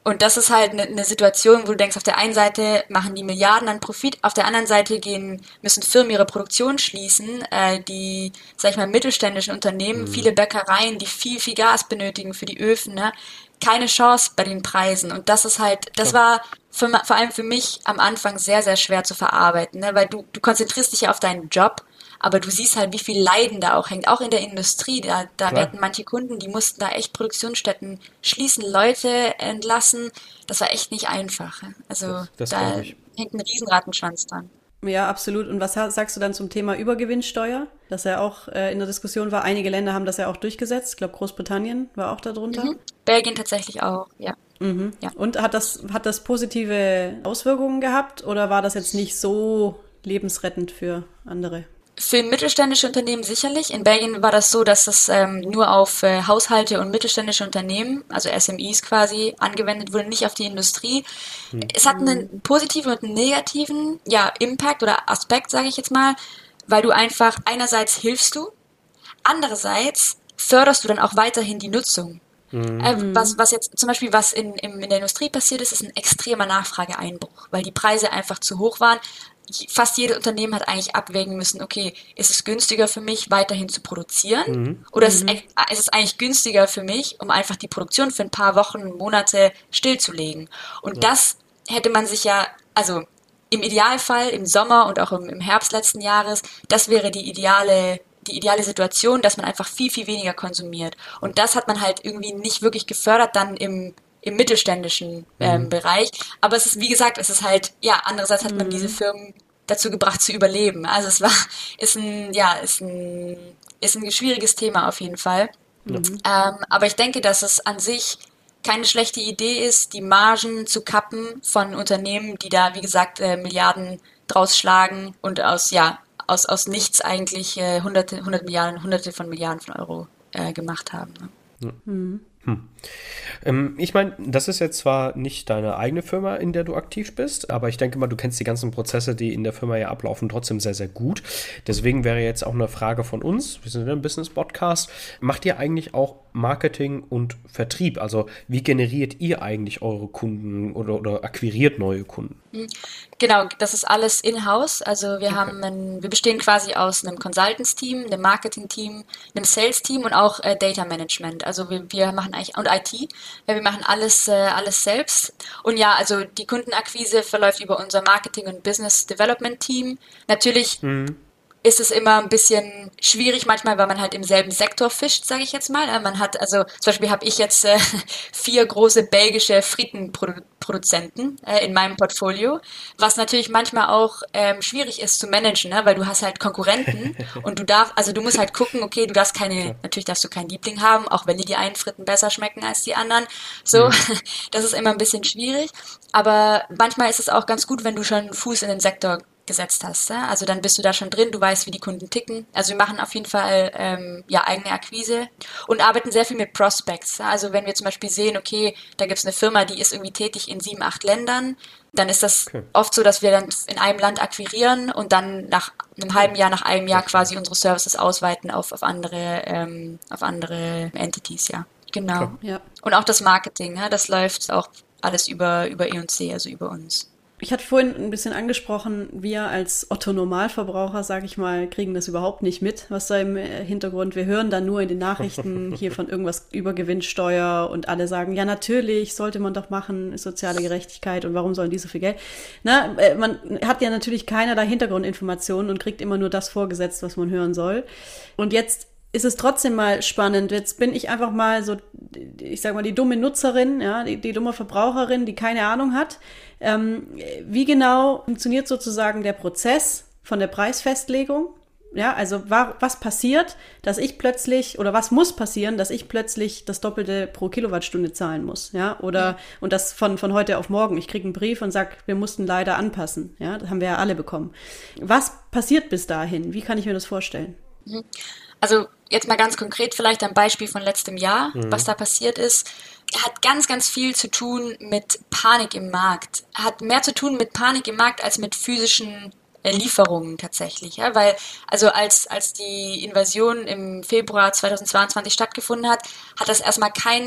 Und das ist halt eine, eine Situation, wo du denkst, auf der einen Seite machen die Milliarden an Profit, auf der anderen Seite gehen, müssen Firmen ihre Produktion schließen, äh, die, sag ich mal, mittelständischen Unternehmen, mhm. viele Bäckereien, die viel, viel Gas benötigen für die Öfen, ne? Keine Chance bei den Preisen. Und das ist halt, das war für, vor allem für mich am Anfang sehr, sehr schwer zu verarbeiten, ne? Weil du, du konzentrierst dich ja auf deinen Job, aber du siehst halt, wie viel Leiden da auch hängt, auch in der Industrie. Da, da werden manche Kunden, die mussten da echt Produktionsstätten schließen, Leute entlassen. Das war echt nicht einfach. Also das, das da hängt ein Riesenrattenschwanz dran. Ja, absolut. Und was sagst du dann zum Thema Übergewinnsteuer? Dass er auch äh, in der Diskussion war. Einige Länder haben das ja auch durchgesetzt. Ich glaube, Großbritannien war auch darunter. Mhm. Belgien tatsächlich auch, ja. Mhm. ja. Und hat das, hat das positive Auswirkungen gehabt oder war das jetzt nicht so lebensrettend für andere? Für mittelständische Unternehmen sicherlich. In Belgien war das so, dass das ähm, nur auf äh, Haushalte und mittelständische Unternehmen, also S M Es quasi, angewendet wurde, nicht auf die Industrie. Hm. Es hat einen positiven und einen negativen ja, Impact oder Aspekt, sage ich jetzt mal, weil du einfach, einerseits hilfst du, andererseits förderst du dann auch weiterhin die Nutzung. Mhm. Äh, was, was jetzt zum Beispiel, was in, in, in der Industrie passiert ist, ist ein extremer Nachfrageeinbruch, weil die Preise einfach zu hoch waren. Fast jedes Unternehmen hat eigentlich abwägen müssen, okay, ist es günstiger für mich, weiterhin zu produzieren? Mhm. Oder ist, mhm. es, ist es eigentlich günstiger für mich, um einfach die Produktion für ein paar Wochen, Monate stillzulegen? Und ja. das hätte man sich ja, also im Idealfall im Sommer und auch im, im Herbst letzten Jahres, das wäre die ideale, die ideale Situation, dass man einfach viel, viel weniger konsumiert. Und das hat man halt irgendwie nicht wirklich gefördert dann im im mittelständischen ähm, mhm. Bereich. Aber es ist, wie gesagt, es ist halt, ja, andererseits hat man mhm. diese Firmen dazu gebracht zu überleben. Also es war, ist ein, ja, ist ein, ist ein schwieriges Thema auf jeden Fall. Mhm. Ähm, aber ich denke, dass es an sich keine schlechte Idee ist, die Margen zu kappen von Unternehmen, die da, wie gesagt, äh, Milliarden draus schlagen und aus, ja, aus, aus nichts eigentlich äh, hunderte, hundert Milliarden, hunderte von Milliarden von Euro äh, gemacht haben. Ne? Mhm. Hm. Ähm, ich meine, das ist jetzt zwar nicht deine eigene Firma, in der du aktiv bist, aber ich denke mal, du kennst die ganzen Prozesse, die in der Firma ja ablaufen, trotzdem sehr, sehr gut. Deswegen wäre jetzt auch eine Frage von uns, wir sind in einem Business-Podcast, macht ihr eigentlich auch Marketing und Vertrieb? Also wie generiert ihr eigentlich eure Kunden oder, oder akquiriert neue Kunden? Genau, das ist alles in-house. Also wir okay. haben ein, wir bestehen quasi aus einem Consultants-Team, einem Marketing-Team, einem Sales-Team und auch äh, Data Management. Also wir, wir machen eigentlich, und I T, ja, wir machen alles, äh, alles selbst. Und ja, also die Kundenakquise verläuft über unser Marketing- und Business Development-Team. Natürlich mhm. ist es immer ein bisschen schwierig manchmal, weil man halt im selben Sektor fischt, sage ich jetzt mal. Man hat, also zum Beispiel habe ich jetzt äh, vier große belgische Friedenproduzenten äh, in meinem Portfolio, was natürlich manchmal auch ähm, schwierig ist zu managen, ne? Weil du hast halt Konkurrenten und du darfst, also du musst halt gucken, okay, du darfst keine, natürlich darfst du keinen Liebling haben, auch wenn dir die einen Fritten besser schmecken als die anderen. So, mhm. das ist immer ein bisschen schwierig, aber manchmal ist es auch ganz gut, wenn du schon einen Fuß in den Sektor gesetzt hast. Ja? Also dann bist du da schon drin, du weißt, wie die Kunden ticken. Also wir machen auf jeden Fall ähm, ja eigene Akquise und arbeiten sehr viel mit Prospects. Ja? Also wenn wir zum Beispiel sehen, okay, da gibt es eine Firma, die ist irgendwie tätig in sieben, acht Ländern, dann ist das okay. oft so, dass wir dann in einem Land akquirieren und dann nach einem halben Jahr, nach einem Jahr quasi unsere Services ausweiten auf, auf andere ähm, auf andere Entities, ja. Genau. Okay. Ja. Und auch das Marketing, ja, das läuft auch alles über, über E und C, also über uns. Ich hatte vorhin ein bisschen angesprochen, wir als Otto-Normalverbraucher, sage ich mal, kriegen das überhaupt nicht mit, was da im Hintergrund, wir hören dann nur in den Nachrichten hier von irgendwas über Gewinnsteuer und alle sagen, ja natürlich, sollte man doch machen, soziale Gerechtigkeit und warum sollen die so viel Geld? Na, man hat ja natürlich keinerlei Hintergrundinformationen und kriegt immer nur das vorgesetzt, was man hören soll. Und jetzt ist es trotzdem mal spannend. Jetzt bin ich einfach mal so, ich sag mal, die dumme Nutzerin, ja, die, die dumme Verbraucherin, die keine Ahnung hat. Ähm, wie genau funktioniert sozusagen der Prozess von der Preisfestlegung? Ja, also war, was passiert, dass ich plötzlich, oder was muss passieren, dass ich plötzlich das Doppelte pro Kilowattstunde zahlen muss, ja, oder, mhm. und das von, von heute auf morgen. Ich kriege einen Brief und sage, wir mussten leider anpassen, ja, das haben wir ja alle bekommen. Was passiert bis dahin? Wie kann ich mir das vorstellen? Mhm. Also jetzt mal ganz konkret vielleicht am Beispiel von letztem Jahr, mhm. was da passiert ist, hat ganz, ganz viel zu tun mit Panik im Markt. Hat mehr zu tun mit Panik im Markt als mit physischen äh, Lieferungen tatsächlich. Ja? Weil also als, als die Invasion im Februar zweitausendzweiundzwanzig stattgefunden hat, hat das erstmal keinen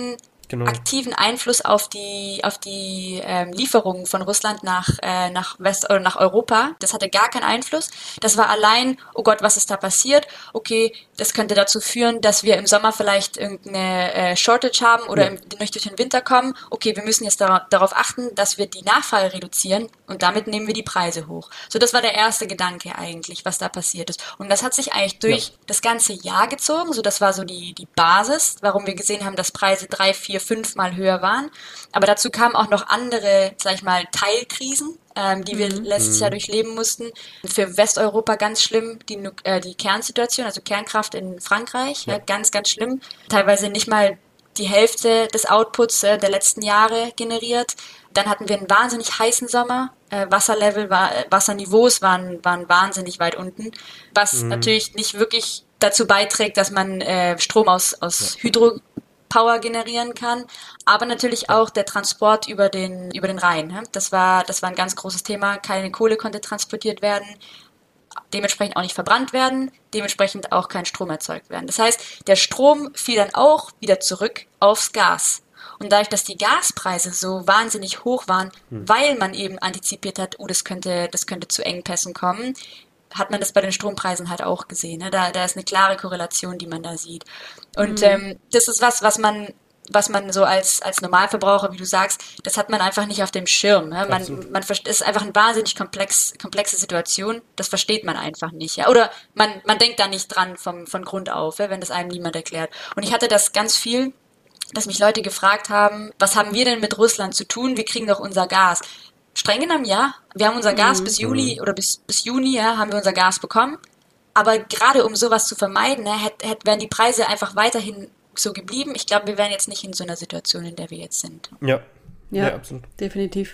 genau. aktiven Einfluss auf die auf die ähm, Lieferungen von Russland nach äh, nach West oder nach Europa. Das hatte gar keinen Einfluss. Das war allein, oh Gott, was ist da passiert? Okay, das könnte dazu führen, dass wir im Sommer vielleicht irgendeine äh, Shortage haben oder ja. im, nicht durch den Winter kommen. Okay, wir müssen jetzt da, darauf achten, dass wir die Nachfrage reduzieren und damit nehmen wir die Preise hoch. So, das war der erste Gedanke eigentlich, was da passiert ist. Und das hat sich eigentlich durch ja. das ganze Jahr gezogen. So, das war so die die Basis, warum wir gesehen haben, dass Preise drei, vier, fünf Mal höher waren. Aber dazu kamen auch noch andere, sag ich mal, Teilkrisen, ähm, die wir mhm. letztes Jahr durchleben mussten. Für Westeuropa ganz schlimm, die, äh, die Kernsituation, also Kernkraft in Frankreich, ja. Ja, ganz, ganz schlimm. Teilweise nicht mal die Hälfte des Outputs äh, der letzten Jahre generiert. Dann hatten wir einen wahnsinnig heißen Sommer. Äh, Wasserlevel, war, äh, Wasserniveaus waren, waren wahnsinnig weit unten, was mhm. natürlich nicht wirklich dazu beiträgt, dass man äh, Strom aus, aus ja. Hydropower generieren kann, aber natürlich auch der Transport über den, über den Rhein. Ne? Das war, das war ein ganz großes Thema. Keine Kohle konnte transportiert werden, dementsprechend auch nicht verbrannt werden, dementsprechend auch kein Strom erzeugt werden. Das heißt, der Strom fiel dann auch wieder zurück aufs Gas. Und dadurch, dass die Gaspreise so wahnsinnig hoch waren, hm. weil man eben antizipiert hat, oh, das könnte, das könnte zu Engpässen kommen, hat man das bei den Strompreisen halt auch gesehen. Ne? Da, da ist eine klare Korrelation, die man da sieht. Und mhm. ähm, das ist was, was man, was man so als als Normalverbraucher, wie du sagst, das hat man einfach nicht auf dem Schirm. Ne? Man, man versteht, es ist einfach eine wahnsinnig komplex, komplexe Situation. Das versteht man einfach nicht. Ja? Oder man man denkt da nicht dran vom von Grund auf, ja? Wenn das einem niemand erklärt. Und ich hatte das ganz viel, dass mich Leute gefragt haben, was haben wir denn mit Russland zu tun? Wir kriegen doch unser Gas. Streng genommen, ja. Wir haben unser Gas mhm. bis Juli oder bis, bis Juni, ja, haben wir unser Gas bekommen. Aber gerade um sowas zu vermeiden, ne, hätt, hätt, wären die Preise einfach weiterhin so geblieben. Ich glaube, wir wären jetzt nicht in so einer Situation, in der wir jetzt sind. Ja, ja, ja absolut. Definitiv.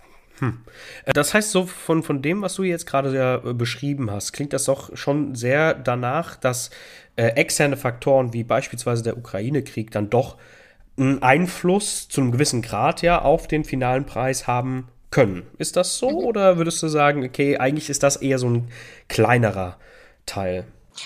Hm. Das heißt, so von, von dem, was du jetzt gerade ja beschrieben hast, klingt das doch schon sehr danach, dass äh, externe Faktoren wie beispielsweise der Ukraine-Krieg dann doch einen Einfluss zu einem gewissen Grad ja auf den finalen Preis haben können. Ist das so? Mhm. Oder würdest du sagen, okay, eigentlich ist das eher so ein kleinerer Teil?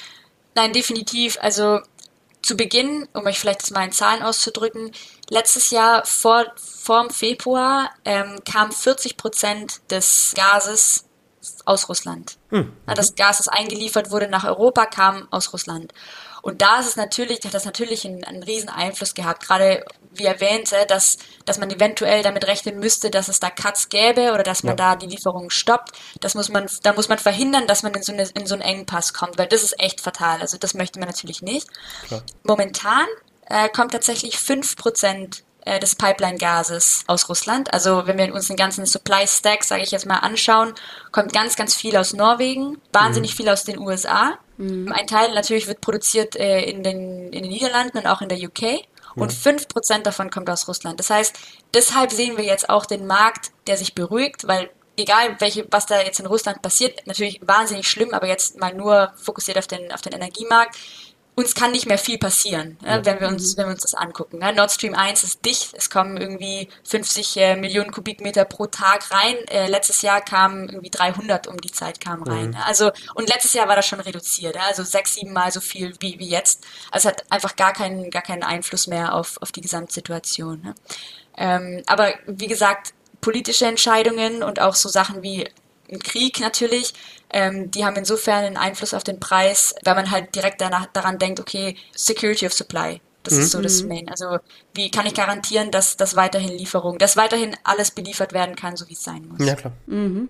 Nein, definitiv. Also zu Beginn, um euch vielleicht mal in Zahlen auszudrücken, letztes Jahr vor, vor dem Februar ähm, kam vierzig Prozent des Gases aus Russland. Mhm. Das Gas, das eingeliefert wurde nach Europa, kam aus Russland. Und da ist es natürlich, hat das natürlich einen, einen riesen Einfluss gehabt, gerade wie erwähnt, dass, dass man eventuell damit rechnen müsste, dass es da Cuts gäbe oder dass man ja. da die Lieferungen stoppt. Das muss man, da muss man verhindern, dass man in so, eine, in so einen Engpass kommt, weil das ist echt fatal. Also das möchte man natürlich nicht. Klar. Momentan äh, kommt tatsächlich fünf Prozent äh, des Pipeline-Gases aus Russland. Also wenn wir uns den ganzen Supply-Stack, sage ich jetzt mal, anschauen, kommt ganz, ganz viel aus Norwegen, wahnsinnig mhm. viel aus den U S A. Mhm. Ein Teil natürlich wird produziert äh, in, den, in den Niederlanden und auch in der U K. Und fünf Prozent davon kommt aus Russland. Das heißt, deshalb sehen wir jetzt auch den Markt, der sich beruhigt, weil egal, welche, was da jetzt in Russland passiert, natürlich wahnsinnig schlimm, aber jetzt mal nur fokussiert auf den, auf den Energiemarkt. Uns kann nicht mehr viel passieren, ja. Ja, wenn wir uns, wenn wir uns das angucken. Ja. Nord Stream eins ist dicht, es kommen irgendwie fünfzig äh, Millionen Kubikmeter pro Tag rein. Äh, letztes Jahr kamen irgendwie dreihundert um die Zeit kamen rein. Mhm. Ja. Also, und letztes Jahr war das schon reduziert, ja. Also sechs, sieben Mal so viel wie, wie jetzt. Also es hat einfach gar keinen, gar keinen Einfluss mehr auf, auf die Gesamtsituation. Ja. Ähm, aber wie gesagt, politische Entscheidungen und auch so Sachen wie ein Krieg natürlich, ähm, die haben insofern einen Einfluss auf den Preis, weil man halt direkt danach, daran denkt, okay, Security of Supply, das mhm. ist so das Main. Also wie kann ich garantieren, dass, dass weiterhin Lieferungen, dass weiterhin alles beliefert werden kann, so wie es sein muss. Ja, klar. Mhm.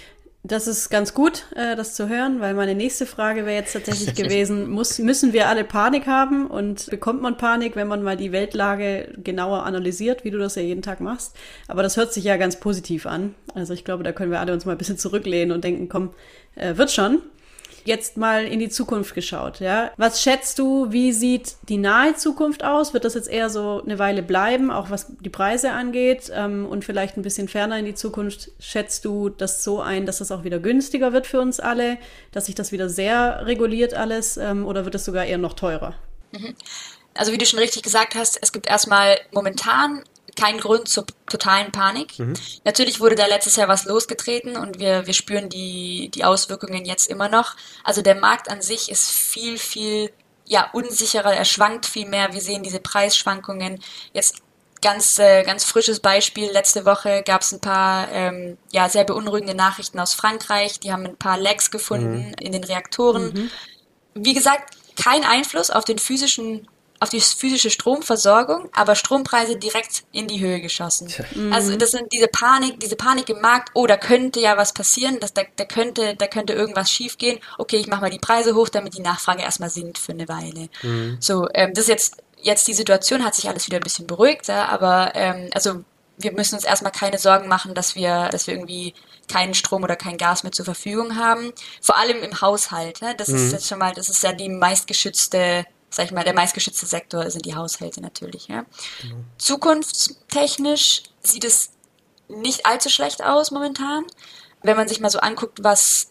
Das ist ganz gut, äh, das zu hören, weil meine nächste Frage wäre jetzt tatsächlich gewesen, muss, müssen wir alle Panik haben und bekommt man Panik, wenn man mal die Weltlage genauer analysiert, wie du das ja jeden Tag machst? Aber das hört sich ja ganz positiv an. Also ich glaube, da können wir alle uns mal ein bisschen zurücklehnen und denken, komm, äh, wird schon. Jetzt mal in die Zukunft geschaut, ja. Was schätzt du, wie sieht die nahe Zukunft aus? Wird das jetzt eher so eine Weile bleiben, auch was die Preise angeht? Ähm, und vielleicht ein bisschen ferner in die Zukunft, schätzt du das so ein, dass das auch wieder günstiger wird für uns alle, dass sich das wieder sehr reguliert alles, ähm, oder wird es sogar eher noch teurer? Also wie du schon richtig gesagt hast, es gibt erstmal momentan kein Grund zur totalen Panik. Mhm. Natürlich wurde da letztes Jahr was losgetreten und wir, wir spüren die, die Auswirkungen jetzt immer noch. Also der Markt an sich ist viel, viel ja, unsicherer, er schwankt viel mehr. Wir sehen diese Preisschwankungen. Jetzt Ganz, äh, ganz frisches Beispiel. Letzte Woche gab es ein paar ähm, ja, sehr beunruhigende Nachrichten aus Frankreich. Die haben ein paar Lecks gefunden mhm. in den Reaktoren. Mhm. Wie gesagt, kein Einfluss auf den physischen, auf die physische Stromversorgung, aber Strompreise direkt in die Höhe geschossen. Mhm. Also das sind diese Panik, diese Panik im Markt, oh, da könnte ja was passieren, dass da, da könnte, da könnte irgendwas schiefgehen. Okay, ich mache mal die Preise hoch, damit die Nachfrage erstmal sinkt für eine Weile. Mhm. So, ähm, das ist jetzt Jetzt die Situation hat sich alles wieder ein bisschen beruhigt, ja, aber ähm, also wir müssen uns erstmal keine Sorgen machen, dass wir, dass wir irgendwie keinen Strom oder kein Gas mehr zur Verfügung haben. Vor allem im Haushalt. Ja, das mhm. ist jetzt schon mal, das ist ja die meistgeschützte, sag ich mal, der meistgeschützte Sektor sind die Haushalte natürlich. Ja. Mhm. Zukunftstechnisch sieht es nicht allzu schlecht aus momentan. Wenn man sich mal so anguckt, was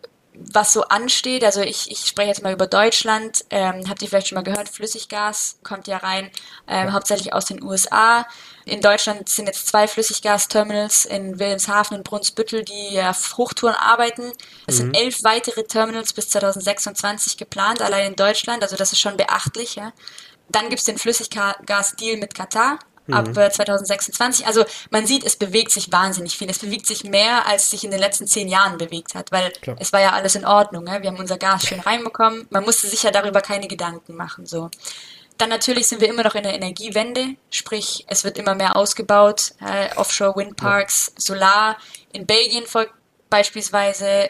was so ansteht, also ich, ich spreche jetzt mal über Deutschland, ähm, habt ihr vielleicht schon mal gehört, Flüssiggas kommt ja rein, ähm, hauptsächlich aus den U S A. In Deutschland sind jetzt zwei Flüssiggasterminals in Wilhelmshaven und Brunsbüttel, die auf Hochtouren arbeiten. Es mhm. sind elf weitere Terminals bis zwanzig sechsundzwanzig geplant, allein in Deutschland, also das ist schon beachtlich. Ja. Dann gibt's den Flüssiggas-Deal mit Katar. Ab mhm. zwanzig sechsundzwanzig. Also man sieht, es bewegt sich wahnsinnig viel. Es bewegt sich mehr, als sich in den letzten zehn Jahren bewegt hat, weil Klar. es war ja alles in Ordnung. Ne? Wir haben unser Gas schön reinbekommen. Man musste sich ja darüber keine Gedanken machen. So. Dann natürlich sind wir immer noch in der Energiewende, sprich es wird immer mehr ausgebaut. Äh, Offshore-Windparks, ja. Solar. In Belgien folgt beispielsweise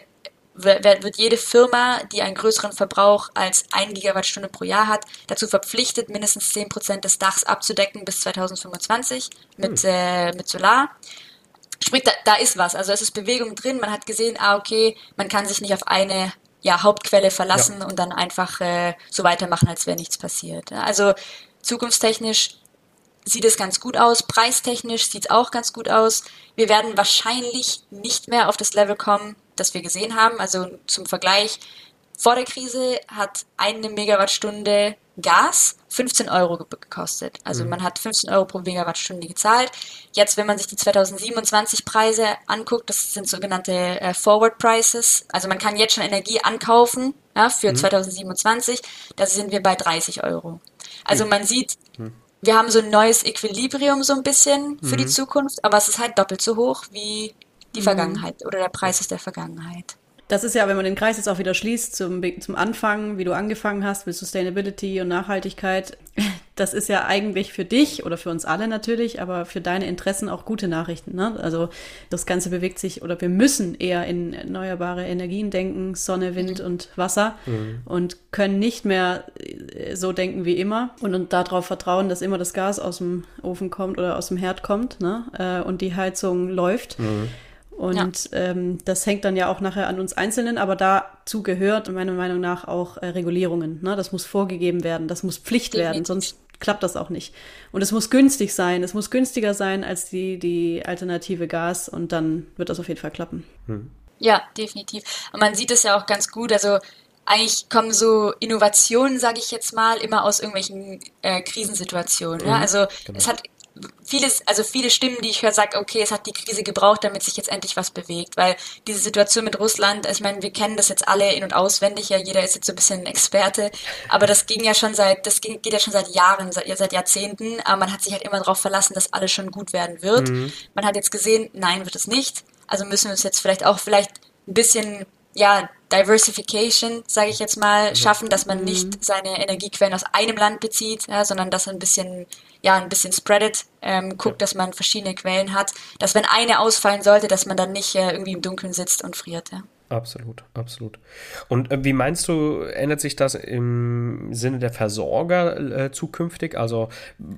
wird jede Firma, die einen größeren Verbrauch als ein Gigawattstunde pro Jahr hat, dazu verpflichtet, mindestens zehn Prozent des Dachs abzudecken bis zwanzig fünfundzwanzig mit, hm. äh, mit Solar. Sprich, da, da ist was. Also es ist Bewegung drin. Man hat gesehen, ah, okay, man kann sich nicht auf eine ja, Hauptquelle verlassen ja. und dann einfach äh, so weitermachen, als wäre nichts passiert. Also zukunftstechnisch sieht es ganz gut aus. Preistechnisch sieht es auch ganz gut aus. Wir werden wahrscheinlich nicht mehr auf das Level kommen, das wir gesehen haben. Also zum Vergleich, vor der Krise hat eine Megawattstunde Gas fünfzehn Euro gekostet. Also mhm. man hat fünfzehn Euro pro Megawattstunde gezahlt. Jetzt, wenn man sich die zwanzig siebenundzwanzig Preise anguckt, das sind sogenannte äh, Forward Prices. Also man kann jetzt schon Energie ankaufen ja, für mhm. zwanzig siebenundzwanzig. Da sind wir bei dreißig Euro. Also mhm. man sieht, mhm. wir haben so ein neues Equilibrium so ein bisschen für mhm. die Zukunft, aber es ist halt doppelt so hoch wie die Vergangenheit oder der Preis aus der Vergangenheit. Das ist ja, wenn man den Kreis jetzt auch wieder schließt zum, zum Anfang, wie du angefangen hast mit Sustainability und Nachhaltigkeit, das ist ja eigentlich für dich oder für uns alle natürlich, aber für deine Interessen auch gute Nachrichten. Ne? Also das Ganze bewegt sich oder wir müssen eher in erneuerbare Energien denken, Sonne, Wind mhm. und Wasser mhm. und können nicht mehr so denken wie immer und, und darauf vertrauen, dass immer das Gas aus dem Ofen kommt oder aus dem Herd kommt, ne? Und die Heizung läuft. Mhm. Und ja. ähm, das hängt dann ja auch nachher an uns Einzelnen, aber dazu gehört meiner Meinung nach auch äh, Regulierungen. Ne? Das muss vorgegeben werden, das muss Pflicht Definitiv. werden, sonst klappt das auch nicht. Und es muss günstig sein, es muss günstiger sein als die, die alternative Gas und dann wird das auf jeden Fall klappen. Hm. Ja, definitiv. Und man sieht es ja auch ganz gut, also eigentlich kommen so Innovationen, sage ich jetzt mal, immer aus irgendwelchen äh, Krisensituationen. Mhm. Ja? Also genau. es hat Vieles, also viele Stimmen, die ich höre, sagen, okay, es hat die Krise gebraucht, damit sich jetzt endlich was bewegt, weil diese Situation mit Russland, ich meine, wir kennen das jetzt alle in- und auswendig, ja, jeder ist jetzt so ein bisschen ein Experte, aber das ging ja schon seit, das geht ja schon seit Jahren, seit, seit Jahrzehnten, aber man hat sich halt immer darauf verlassen, dass alles schon gut werden wird. Mhm. Man hat jetzt gesehen, nein, wird es nicht, also müssen wir uns jetzt vielleicht auch vielleicht ein bisschen, ja, Diversification, sage ich jetzt mal, schaffen, dass man nicht seine Energiequellen aus einem Land bezieht, ja, sondern dass ein bisschen, ja, ein bisschen spreadet, ähm, guckt, dass man verschiedene Quellen hat, dass wenn eine ausfallen sollte, dass man dann nicht äh, irgendwie im Dunkeln sitzt und friert, ja. Absolut, absolut. Und äh, wie meinst du, ändert sich das im Sinne der Versorger äh, zukünftig? Also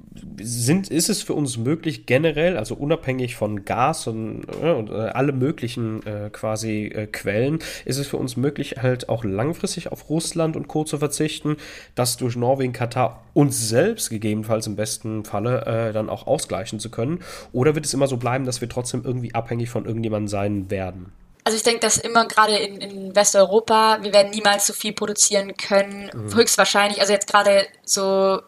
sind, ist es für uns möglich generell, also unabhängig von Gas und, äh, und äh, alle möglichen äh, quasi äh, Quellen, ist es für uns möglich, halt auch langfristig auf Russland und Co. zu verzichten, das durch Norwegen, Katar uns selbst gegebenenfalls im besten Falle äh, dann auch ausgleichen zu können? Oder wird es immer so bleiben, dass wir trotzdem irgendwie abhängig von irgendjemandem sein werden? Also ich denke, dass immer gerade in, in Westeuropa, wir werden niemals so viel produzieren können, mhm. höchstwahrscheinlich, also jetzt gerade so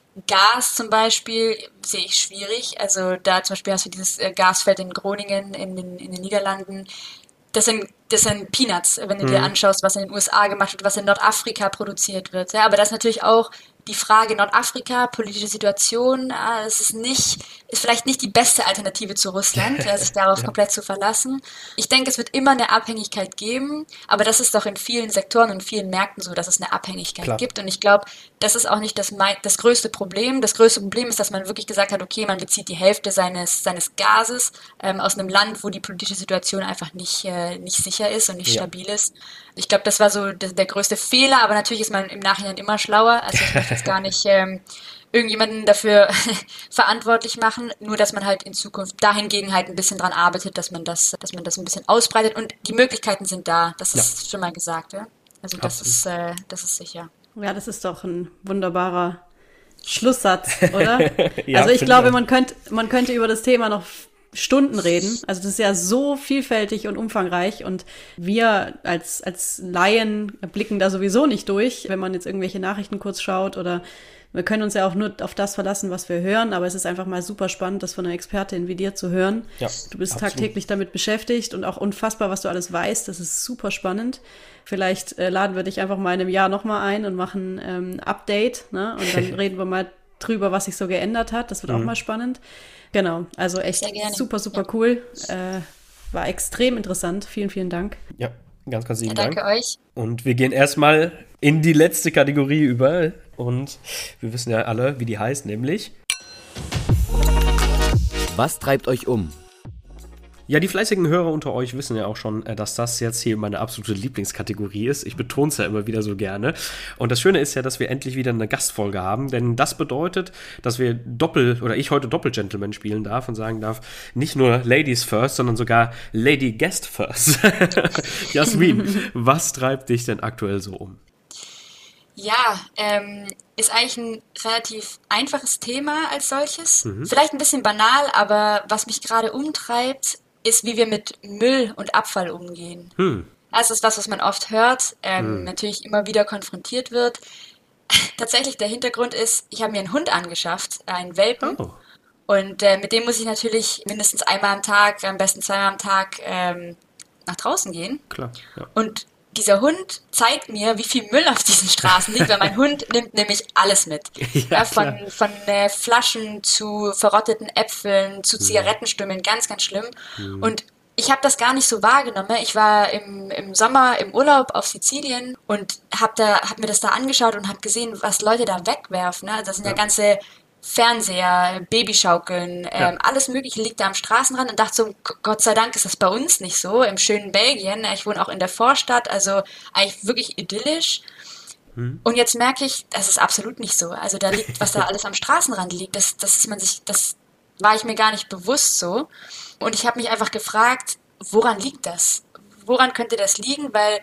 Gas zum Beispiel sehe ich schwierig, also da zum Beispiel hast du dieses Gasfeld in Groningen in den, in den Niederlanden, das sind, das sind Peanuts, wenn du mhm. dir anschaust, was in den U S A gemacht wird, was in Nordafrika produziert wird, ja, aber das ist natürlich auch die Frage Nordafrika, politische Situation, äh, es ist nicht, ist vielleicht nicht die beste Alternative zu Russland, äh, sich darauf ja. komplett zu verlassen. Ich denke, es wird immer eine Abhängigkeit geben, aber das ist doch in vielen Sektoren und vielen Märkten so, dass es eine Abhängigkeit Klar. gibt. Und ich glaube, das ist auch nicht das, das größte Problem. Das größte Problem ist, dass man wirklich gesagt hat, okay, man bezieht die Hälfte seines, seines Gases ähm, aus einem Land, wo die politische Situation einfach nicht, äh, nicht sicher ist und nicht ja. stabil ist. Ich glaube, das war so der, der größte Fehler, aber natürlich ist man im Nachhinein immer schlauer. Also ich möchte jetzt gar nicht ähm, irgendjemanden dafür verantwortlich machen, nur dass man halt in Zukunft dahingegen halt ein bisschen dran arbeitet, dass man das, dass man das ein bisschen ausbreitet und die Möglichkeiten sind da. Das ist ja. schon mal gesagt, ja. Also das Absolut. ist, äh, das ist sicher. Ja, das ist doch ein wunderbarer Schlusssatz, oder? ja, also ich glaube, man könnte, man könnte über das Thema noch Stunden reden. Also das ist ja so vielfältig und umfangreich und wir als als Laien blicken da sowieso nicht durch, wenn man jetzt irgendwelche Nachrichten kurz schaut oder wir können uns ja auch nur auf das verlassen, was wir hören, aber es ist einfach mal super spannend, das von einer Expertin wie dir zu hören. Ja, du bist absolut. tagtäglich damit beschäftigt und auch unfassbar, was du alles weißt. Das ist super spannend. Vielleicht äh, laden wir dich einfach mal in einem Jahr nochmal ein und machen ähm, Update, ne? Und dann reden wir mal drüber, was sich so geändert hat. Das wird mhm. auch mal spannend. Genau, also echt super, super ja. cool. Äh, war extrem interessant. Vielen, vielen Dank. Ja, ganz, ganz lieben ja, danke Dank. Danke euch. Und wir gehen erstmal in die letzte Kategorie über. Und wir wissen ja alle, wie die heißt, nämlich Was treibt euch um? Ja, die fleißigen Hörer unter euch wissen ja auch schon, dass das jetzt hier meine absolute Lieblingskategorie ist. Ich betone es ja immer wieder so gerne. Und das Schöne ist ja, dass wir endlich wieder eine Gastfolge haben, denn das bedeutet, dass wir Doppel- oder ich heute Doppel-Gentleman spielen darf und sagen darf, nicht nur Ladies first, sondern sogar Lady Guest first. Jasmin, was treibt dich denn aktuell so um? Ja, ähm, ist eigentlich ein relativ einfaches Thema als solches. Mhm. Vielleicht ein bisschen banal, aber was mich gerade umtreibt, ist, wie wir mit Müll und Abfall umgehen. Hm. Das ist was, was man oft hört, ähm, hm. natürlich immer wieder konfrontiert wird. Tatsächlich der Hintergrund ist, ich habe mir einen Hund angeschafft, einen Welpen. Oh. Und äh, mit dem muss ich natürlich mindestens einmal am Tag, am besten zweimal am Tag ähm, nach draußen gehen. Klar, ja. Und dieser Hund zeigt mir, wie viel Müll auf diesen Straßen liegt, weil mein Hund nimmt nämlich alles mit. Ja, ja, von von äh, Flaschen zu verrotteten Äpfeln, zu Zigarettenstümmeln, ganz, ganz schlimm. Mhm. Und ich habe das gar nicht so wahrgenommen. Ich war im, im Sommer im Urlaub auf Sizilien und habe da, hab mir das da angeschaut und habe gesehen, was Leute da wegwerfen. Ne? Das sind ja, ja ganze Fernseher, Babyschaukeln, ähm, ja. alles Mögliche liegt da am Straßenrand und dachte so, Gott sei Dank ist das bei uns nicht so, im schönen Belgien. Ich wohne auch in der Vorstadt, also eigentlich wirklich idyllisch. Hm. Und jetzt merke ich, das ist absolut nicht so. Also da liegt, was da alles am Straßenrand liegt, das, das ist man sich, das war ich mir gar nicht bewusst so. Und ich habe mich einfach gefragt, woran liegt das? Woran könnte das liegen? Weil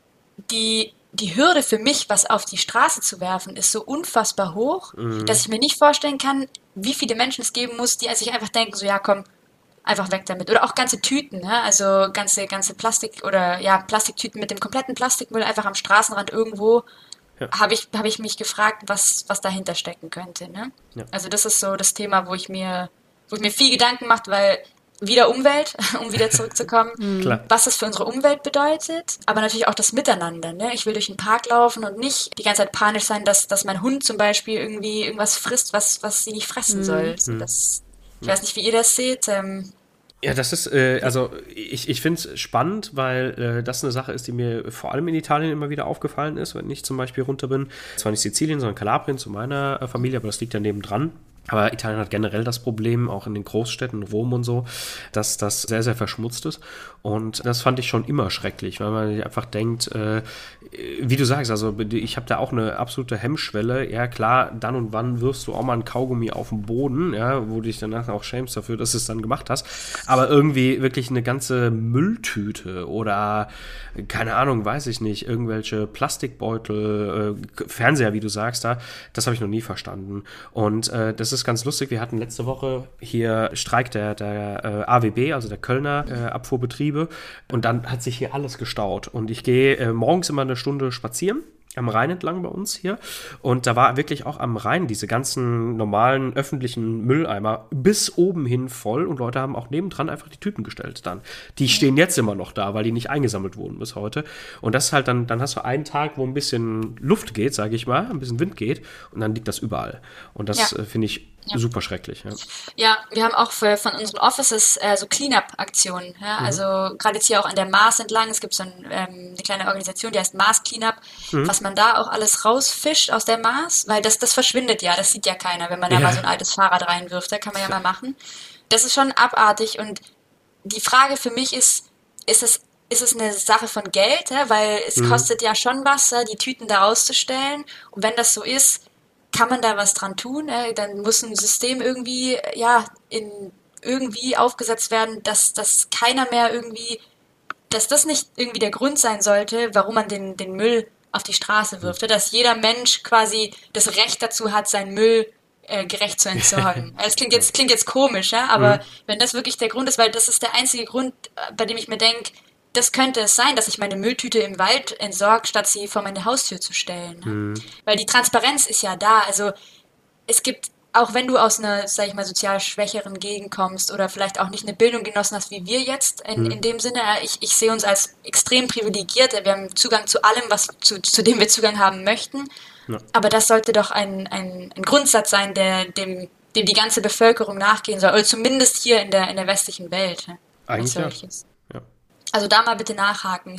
die Die Hürde für mich, was auf die Straße zu werfen, ist so unfassbar hoch, mhm. dass ich mir nicht vorstellen kann, wie viele Menschen es geben muss, die sich einfach denken, so ja komm, einfach weg damit. Oder auch ganze Tüten, ne? Also ganze, ganze Plastik- oder ja, Plastiktüten mit dem kompletten Plastikmüll einfach am Straßenrand irgendwo, ja. habe ich, hab ich mich gefragt, was, was dahinter stecken könnte. Ne? Ja. Also das ist so das Thema, wo ich mir, wo ich mir viel Gedanken mache, weil wieder Umwelt, um wieder zurückzukommen, mhm. was das für unsere Umwelt bedeutet, aber natürlich auch das Miteinander. Ne? Ich will durch den Park laufen und nicht die ganze Zeit panisch sein, dass, dass mein Hund zum Beispiel irgendwie irgendwas frisst, was, was sie nicht fressen mhm. soll. So, das, ich weiß nicht, wie ihr das seht. Ähm, Ja, das ist, äh, also ich, ich finde es spannend, weil äh, das eine Sache ist, die mir vor allem in Italien immer wieder aufgefallen ist, wenn ich zum Beispiel runter bin. Zwar nicht Sizilien, sondern Kalabrien zu meiner äh, Familie, aber das liegt ja nebendran. Aber Italien hat generell das Problem, auch in den Großstädten, Rom und so, dass das sehr, sehr verschmutzt ist. Und das fand ich schon immer schrecklich, weil man einfach denkt, äh, wie du sagst, also ich habe da auch eine absolute Hemmschwelle. Ja klar, dann und wann wirfst du auch mal ein Kaugummi auf den Boden, ja, wo du dich danach auch schämst dafür, dass du es dann gemacht hast. Aber irgendwie wirklich eine ganze Mülltüte oder, keine Ahnung, weiß ich nicht, irgendwelche Plastikbeutel, äh, Fernseher, wie du sagst, da, das habe ich noch nie verstanden. Und äh, das ist ganz lustig, wir hatten letzte Woche hier Streik der, der äh, A W B, also der Kölner äh, Abfuhrbetriebe, und dann hat sich hier alles gestaut. Und ich gehe äh, morgens immer eine Stunde spazieren am Rhein entlang bei uns hier. Und da war wirklich auch am Rhein diese ganzen normalen öffentlichen Mülleimer bis oben hin voll. Und Leute haben auch nebendran einfach die Tüten gestellt dann. Die stehen jetzt immer noch da, weil die nicht eingesammelt wurden bis heute. Und das ist halt dann, dann hast du einen Tag, wo ein bisschen Luft geht, sage ich mal, ein bisschen Wind geht. Und dann liegt das überall. Und das ja. äh, finde ich ja. super schrecklich. Ja. ja, wir haben auch für, von unseren Offices äh, so Cleanup-Aktionen. Ja? Mhm. Also gerade jetzt hier auch an der Maas entlang. Es gibt so ein, ähm, eine kleine Organisation, die heißt Maas Cleanup, mhm. was man da auch alles rausfischt aus der Maas, weil das, das verschwindet ja, das sieht ja keiner, wenn man da ja. mal so ein altes Fahrrad reinwirft, da kann man ja mal machen. Das ist schon abartig und die Frage für mich ist, ist es, ist es eine Sache von Geld, ja? Weil es mhm. kostet ja schon was, die Tüten da rauszustellen und wenn das so ist, kann man da was dran tun, ja? Dann muss ein System irgendwie, ja, in, irgendwie aufgesetzt werden, dass, dass keiner mehr irgendwie, dass das nicht irgendwie der Grund sein sollte, warum man den, den Müll auf die Straße wirft, dass jeder Mensch quasi das Recht dazu hat, seinen Müll äh, gerecht zu entsorgen. Das klingt jetzt, klingt jetzt komisch, ja, aber mhm. wenn das wirklich der Grund ist, weil das ist der einzige Grund, bei dem ich mir denke, das könnte es sein, dass ich meine Mülltüte im Wald entsorge, statt sie vor meine Haustür zu stellen. Mhm. Weil die Transparenz ist ja da, also es gibt, auch wenn du aus einer, sag ich mal, sozial schwächeren Gegend kommst oder vielleicht auch nicht eine Bildung genossen hast, wie wir jetzt, in, mhm. in dem Sinne, ich, ich sehe uns als extrem privilegiert, wir haben Zugang zu allem, was zu, zu dem wir Zugang haben möchten, ja. aber das sollte doch ein, ein, ein Grundsatz sein, der, dem, dem die ganze Bevölkerung nachgehen soll, oder zumindest hier in der, in der westlichen Welt. Eigentlich ja. ja. Also da mal bitte nachhaken.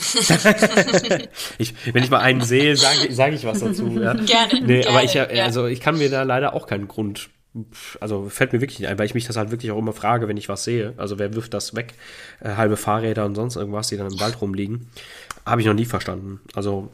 ich, wenn ich mal einen sehe, sage sag ich was dazu. Ja. Gerne, nee, gerne. Aber ich, also ich kann mir da leider auch keinen Grund, also fällt mir wirklich nicht ein, weil ich mich das halt wirklich auch immer frage, wenn ich was sehe. Also wer wirft das weg? Äh, halbe Fahrräder und sonst irgendwas, die dann im Wald rumliegen. Habe ich noch nie verstanden. Also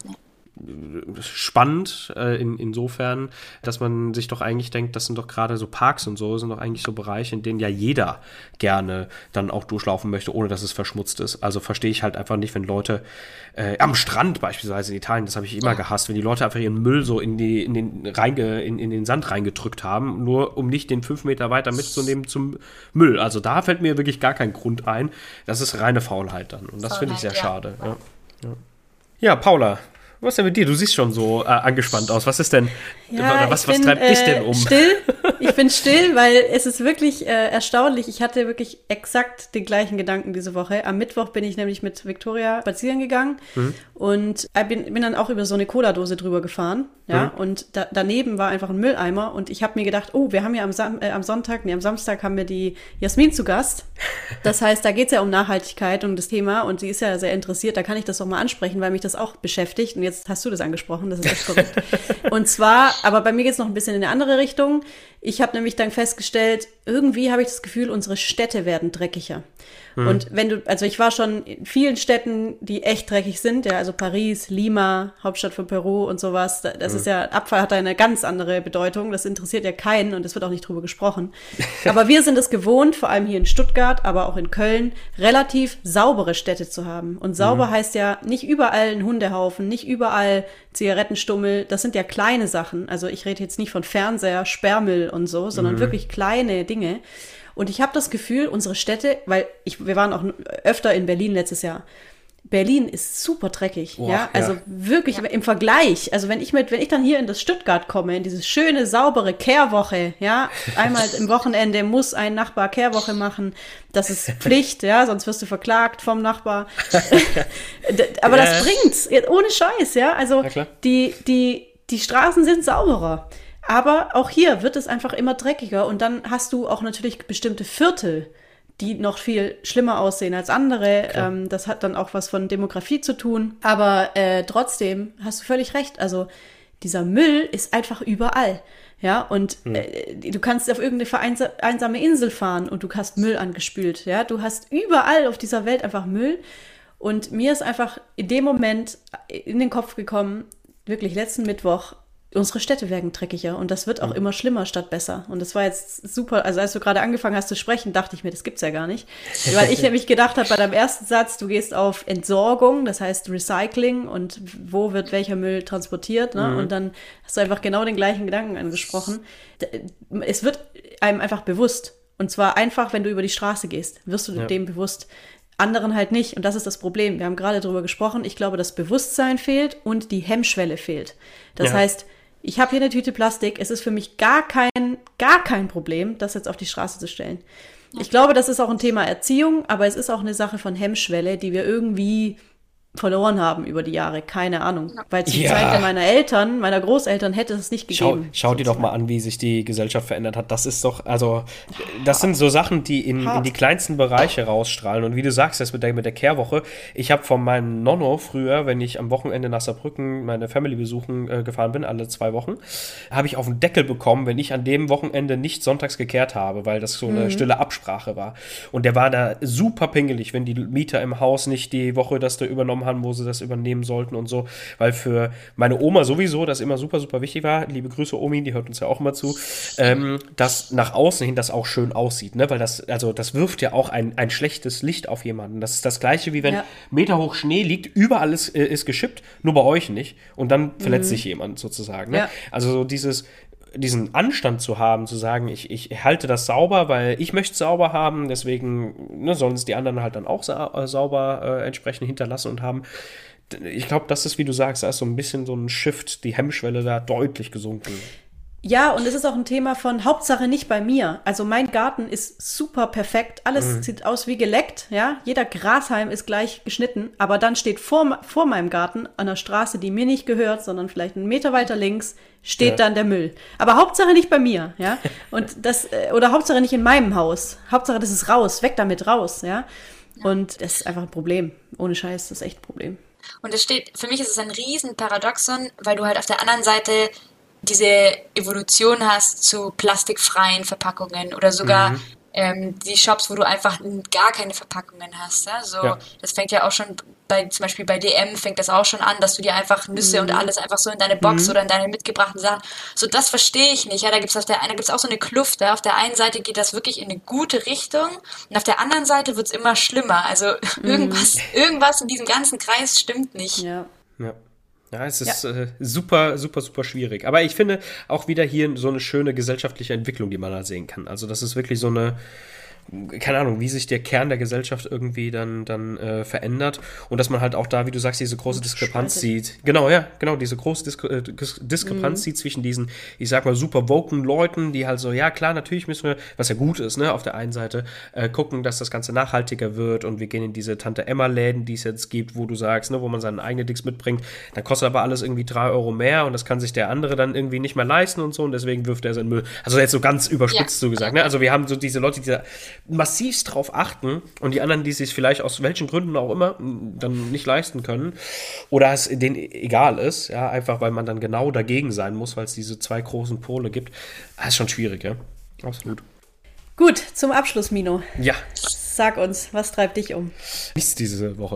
spannend äh, in, insofern, dass man sich doch eigentlich denkt, das sind doch gerade so Parks und so, sind doch eigentlich so Bereiche, in denen ja jeder gerne dann auch durchlaufen möchte, ohne dass es verschmutzt ist. Also verstehe ich halt einfach nicht, wenn Leute äh, am Strand beispielsweise in Italien, das habe ich immer ja. gehasst, wenn die Leute einfach ihren Müll so in, die, in, den, reinge, in, in den Sand reingedrückt haben, nur um nicht den fünf Meter weiter mitzunehmen zum Müll. Also da fällt mir wirklich gar kein Grund ein. Das ist reine Faulheit dann. Und das finde ich sehr ja. schade. Ja. Ja. ja, Paula, was ist denn mit dir? Du siehst schon so äh, angespannt aus. Was ist denn, ja, was, bin, was treibt äh, dich denn um? Still. Ich bin still, weil es ist wirklich äh, erstaunlich. Ich hatte wirklich exakt den gleichen Gedanken diese Woche. Am Mittwoch bin ich nämlich mit Victoria spazieren gegangen mhm. und äh, bin, bin dann auch über so eine Cola-Dose drüber gefahren. Ja, mhm. und da, daneben war einfach ein Mülleimer und ich habe mir gedacht, oh, wir haben ja am, Sam- äh, am Sonntag, nee, am Samstag haben wir die Jasmin zu Gast. Das heißt, da geht's ja um Nachhaltigkeit, um das Thema und sie ist ja sehr interessiert. Da kann ich das doch mal ansprechen, weil mich das auch beschäftigt. Und jetzt hast du das angesprochen, das ist echt verrückt. Und zwar, aber bei mir geht's noch ein bisschen in eine andere Richtung. Ich habe nämlich dann festgestellt, irgendwie habe ich das Gefühl, unsere Städte werden dreckiger. Mhm. Und wenn du, also ich war schon in vielen Städten, die echt dreckig sind, ja, also Paris, Lima, Hauptstadt von Peru und sowas, das mhm. ist ja, Abfall hat da eine ganz andere Bedeutung, das interessiert ja keinen und es wird auch nicht drüber gesprochen. Aber wir sind es gewohnt, vor allem hier in Stuttgart, aber auch in Köln, relativ saubere Städte zu haben. Und sauber mhm. heißt ja nicht überall ein Hundehaufen, nicht überall Zigarettenstummel, das sind ja kleine Sachen. Also ich rede jetzt nicht von Fernseher, Sperrmüll und so, sondern mhm. wirklich kleine Dinge. Und ich habe das Gefühl, unsere Städte, weil ich, wir waren auch öfter in Berlin letztes Jahr. Berlin ist super dreckig, Boah, ja, also ja. wirklich ja. im Vergleich. Also wenn ich mit, wenn ich dann hier in das Stuttgart komme, in diese schöne, saubere Kehrwoche, ja, einmal im Wochenende muss ein Nachbar Kehrwoche machen, das ist Pflicht, ja, sonst wirst du verklagt vom Nachbar. Aber ja. das bringt's, ohne Scheiß, ja, also die, die, die Straßen sind sauberer. Aber auch hier wird es einfach immer dreckiger und dann hast du auch natürlich bestimmte Viertel, die noch viel schlimmer aussehen als andere. Ähm, das hat dann auch was von Demografie zu tun. Aber äh, trotzdem hast du völlig recht. Also dieser Müll ist einfach überall. Ja, und hm. äh, du kannst auf irgendeine vereinsa- einsame Insel fahren und du hast Müll angespült. Ja, du hast überall auf dieser Welt einfach Müll. Und mir ist einfach in dem Moment in den Kopf gekommen, wirklich letzten Mittwoch, unsere Städte werden dreckiger und das wird auch mhm. immer schlimmer statt besser. Und das war jetzt super, also als du gerade angefangen hast zu sprechen, dachte ich mir, das gibt's ja gar nicht. Weil ich nämlich gedacht habe, bei deinem ersten Satz, du gehst auf Entsorgung, das heißt Recycling und wo wird welcher Müll transportiert, ne? Mhm. Und dann hast du einfach genau den gleichen Gedanken angesprochen. Es wird einem einfach bewusst. Und zwar einfach, wenn du über die Straße gehst, wirst du ja. dem bewusst. anderen halt nicht. Und das ist das Problem. Wir haben gerade darüber gesprochen. Ich glaube, das Bewusstsein fehlt und die Hemmschwelle fehlt. Das Ja. heißt, ich habe hier eine Tüte Plastik. Es ist für mich gar kein, gar kein Problem, das jetzt auf die Straße zu stellen. Ich glaube, das ist auch ein Thema Erziehung, aber es ist auch eine Sache von Hemmschwelle, die wir irgendwie verloren haben über die Jahre. Keine Ahnung. Weil zur Ja. Zeit meiner Eltern, meiner Großeltern hätte es nicht Schau, gegeben. schau dir doch mal an, wie sich die Gesellschaft verändert hat. Das ist doch, also, das sind so Sachen, die in, in die kleinsten Bereiche rausstrahlen. Und wie du sagst, das mit der, mit der Kehrwoche. Ich habe von meinem Nonno früher, wenn ich am Wochenende nach Saarbrücken meine Family besuchen äh, gefahren bin, alle zwei Wochen, habe ich auf den Deckel bekommen, wenn ich an dem Wochenende nicht sonntags gekehrt habe, weil das so eine stille Absprache war. Und der war da super pingelig, wenn die Mieter im Haus nicht die Woche das da übernommen haben, wo sie das übernehmen sollten und so, weil für meine Oma sowieso das immer super, super wichtig war, liebe Grüße Omi, die hört uns ja auch immer zu, ähm, dass nach außen hin das auch schön aussieht, ne, weil das, also das wirft ja auch ein, ein schlechtes Licht auf jemanden. Das ist das Gleiche, wie wenn Ja. Meter hoch Schnee liegt, überall ist, äh, ist geschippt, nur bei euch nicht und dann verletzt sich jemand sozusagen, ne? Ja. Also so dieses diesen Anstand zu haben, zu sagen, ich, ich halte das sauber, weil ich möchte es sauber haben, deswegen ne, sollen es die anderen halt dann auch sa- äh, sauber äh, entsprechend hinterlassen und haben. Ich glaube, das ist, wie du sagst, da ist so ein bisschen so ein Shift, die Hemmschwelle da deutlich gesunken. Ja, und es ist auch ein Thema von Hauptsache nicht bei mir. Also mein Garten ist super perfekt. Alles sieht aus wie geleckt, ja. Jeder Grashalm ist gleich geschnitten. Aber dann steht vor, vor meinem Garten an der Straße, die mir nicht gehört, sondern vielleicht einen Meter weiter links, steht Ja. dann der Müll. Aber Hauptsache nicht bei mir, ja. Und das, äh, oder Hauptsache nicht in meinem Haus. Hauptsache, das ist raus, weg damit raus, ja. Und das ist einfach ein Problem. Ohne Scheiß, das ist echt ein Problem. Und es steht, für mich ist es ein riesen Paradoxon, weil du halt auf der anderen Seite diese Evolution hast zu plastikfreien Verpackungen oder sogar Mhm. ähm, die Shops, wo du einfach gar keine Verpackungen hast. Ja? So, Ja. das fängt ja auch schon bei, zum Beispiel bei D M fängt das auch schon an, dass du dir einfach Nüsse und alles einfach so in deine Box oder in deine mitgebrachten Sachen, so das verstehe ich nicht. Ja, da gibt's auf der einen, da gibt's auch so eine Kluft. Ja? Auf der einen Seite geht das wirklich in eine gute Richtung und auf der anderen Seite wird's immer schlimmer. Also irgendwas, irgendwas in diesem ganzen Kreis stimmt nicht. Ja. Ja. Ja, es ist Äh, super, super, super schwierig. Aber ich finde auch wieder hier so eine schöne gesellschaftliche Entwicklung, die man da sehen kann. Also das ist wirklich so eine, keine Ahnung, wie sich der Kern der Gesellschaft irgendwie dann, dann äh, verändert und dass man halt auch da, wie du sagst, diese große Diskrepanz sieht. Genau, ja, genau, diese große Disk äh, Dis Diskrepanz Mhm. sieht zwischen diesen, ich sag mal, super woken Leuten, die halt so, ja klar, natürlich müssen wir, was ja gut ist, ne, auf der einen Seite, äh, gucken, dass das Ganze nachhaltiger wird und wir gehen in diese Tante-Emma-Läden, die es jetzt gibt, wo du sagst, ne, wo man seinen eigenen Dicks mitbringt, dann kostet aber alles irgendwie drei Euro mehr und das kann sich der andere dann irgendwie nicht mehr leisten und so und deswegen wirft er seinen Müll. Also jetzt so ganz überspitzt Ja. so gesagt, ne, also wir haben so diese Leute, die da massivst drauf achten und die anderen, die sich vielleicht aus welchen Gründen auch immer m, dann nicht leisten können oder es denen egal ist, ja, einfach weil man dann genau dagegen sein muss, weil es diese zwei großen Pole gibt. Das ist schon schwierig, ja. Absolut. Gut, zum Abschluss, Mino. Ja, Sag uns, was treibt dich um? nichts diese Woche.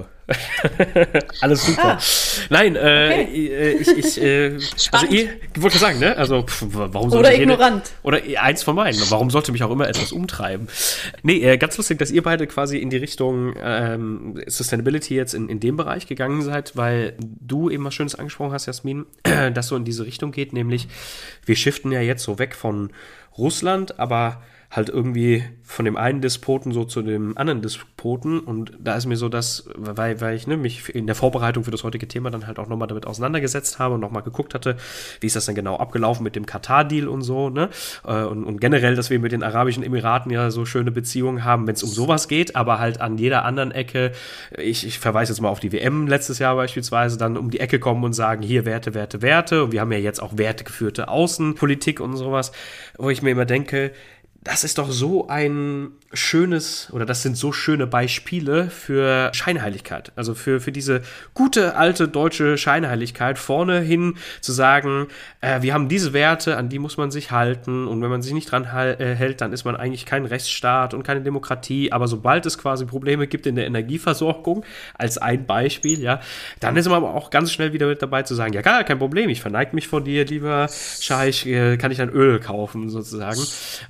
Alles super. Ah. Nein, äh, Okay. äh, ich, ich äh, also Spannend. ihr, ich wollte sagen, ne, also pff, warum sollte Oder jede- ignorant. Oder eins von beiden. Warum sollte mich auch immer etwas umtreiben? Nee, äh, ganz lustig, dass ihr beide quasi in die Richtung ähm, Sustainability jetzt in, in dem Bereich gegangen seid, weil du eben was Schönes angesprochen hast, Jasmin, dass so in diese Richtung geht, nämlich wir shiften ja jetzt so weg von Russland, aber halt irgendwie von dem einen Despoten so zu dem anderen Despoten und da ist mir so das, weil, weil ich ne, mich in der Vorbereitung für das heutige Thema dann halt auch nochmal damit auseinandergesetzt habe und nochmal geguckt hatte, wie ist das denn genau abgelaufen mit dem Katar-Deal und so, ne, und, und generell, dass wir mit den Arabischen Emiraten ja so schöne Beziehungen haben, wenn es um sowas geht, aber halt an jeder anderen Ecke, ich, ich verweise jetzt mal auf die W M letztes Jahr beispielsweise, dann um die Ecke kommen und sagen, hier Werte, Werte, Werte und wir haben ja jetzt auch wertegeführte Außenpolitik und sowas, wo ich mir immer denke, das ist doch so ein schönes, oder das sind so schöne Beispiele für Scheinheiligkeit. Also für, für diese gute, alte deutsche Scheinheiligkeit, vorne hin zu sagen, äh, wir haben diese Werte, an die muss man sich halten und wenn man sich nicht dran hal- äh, hält, dann ist man eigentlich kein Rechtsstaat und keine Demokratie, aber sobald es quasi Probleme gibt in der Energieversorgung, als ein Beispiel, ja, dann ist man aber auch ganz schnell wieder mit dabei zu sagen, ja gar kein Problem, ich verneige mich vor dir, lieber Scheich, äh, kann ich dann Öl kaufen, sozusagen. Und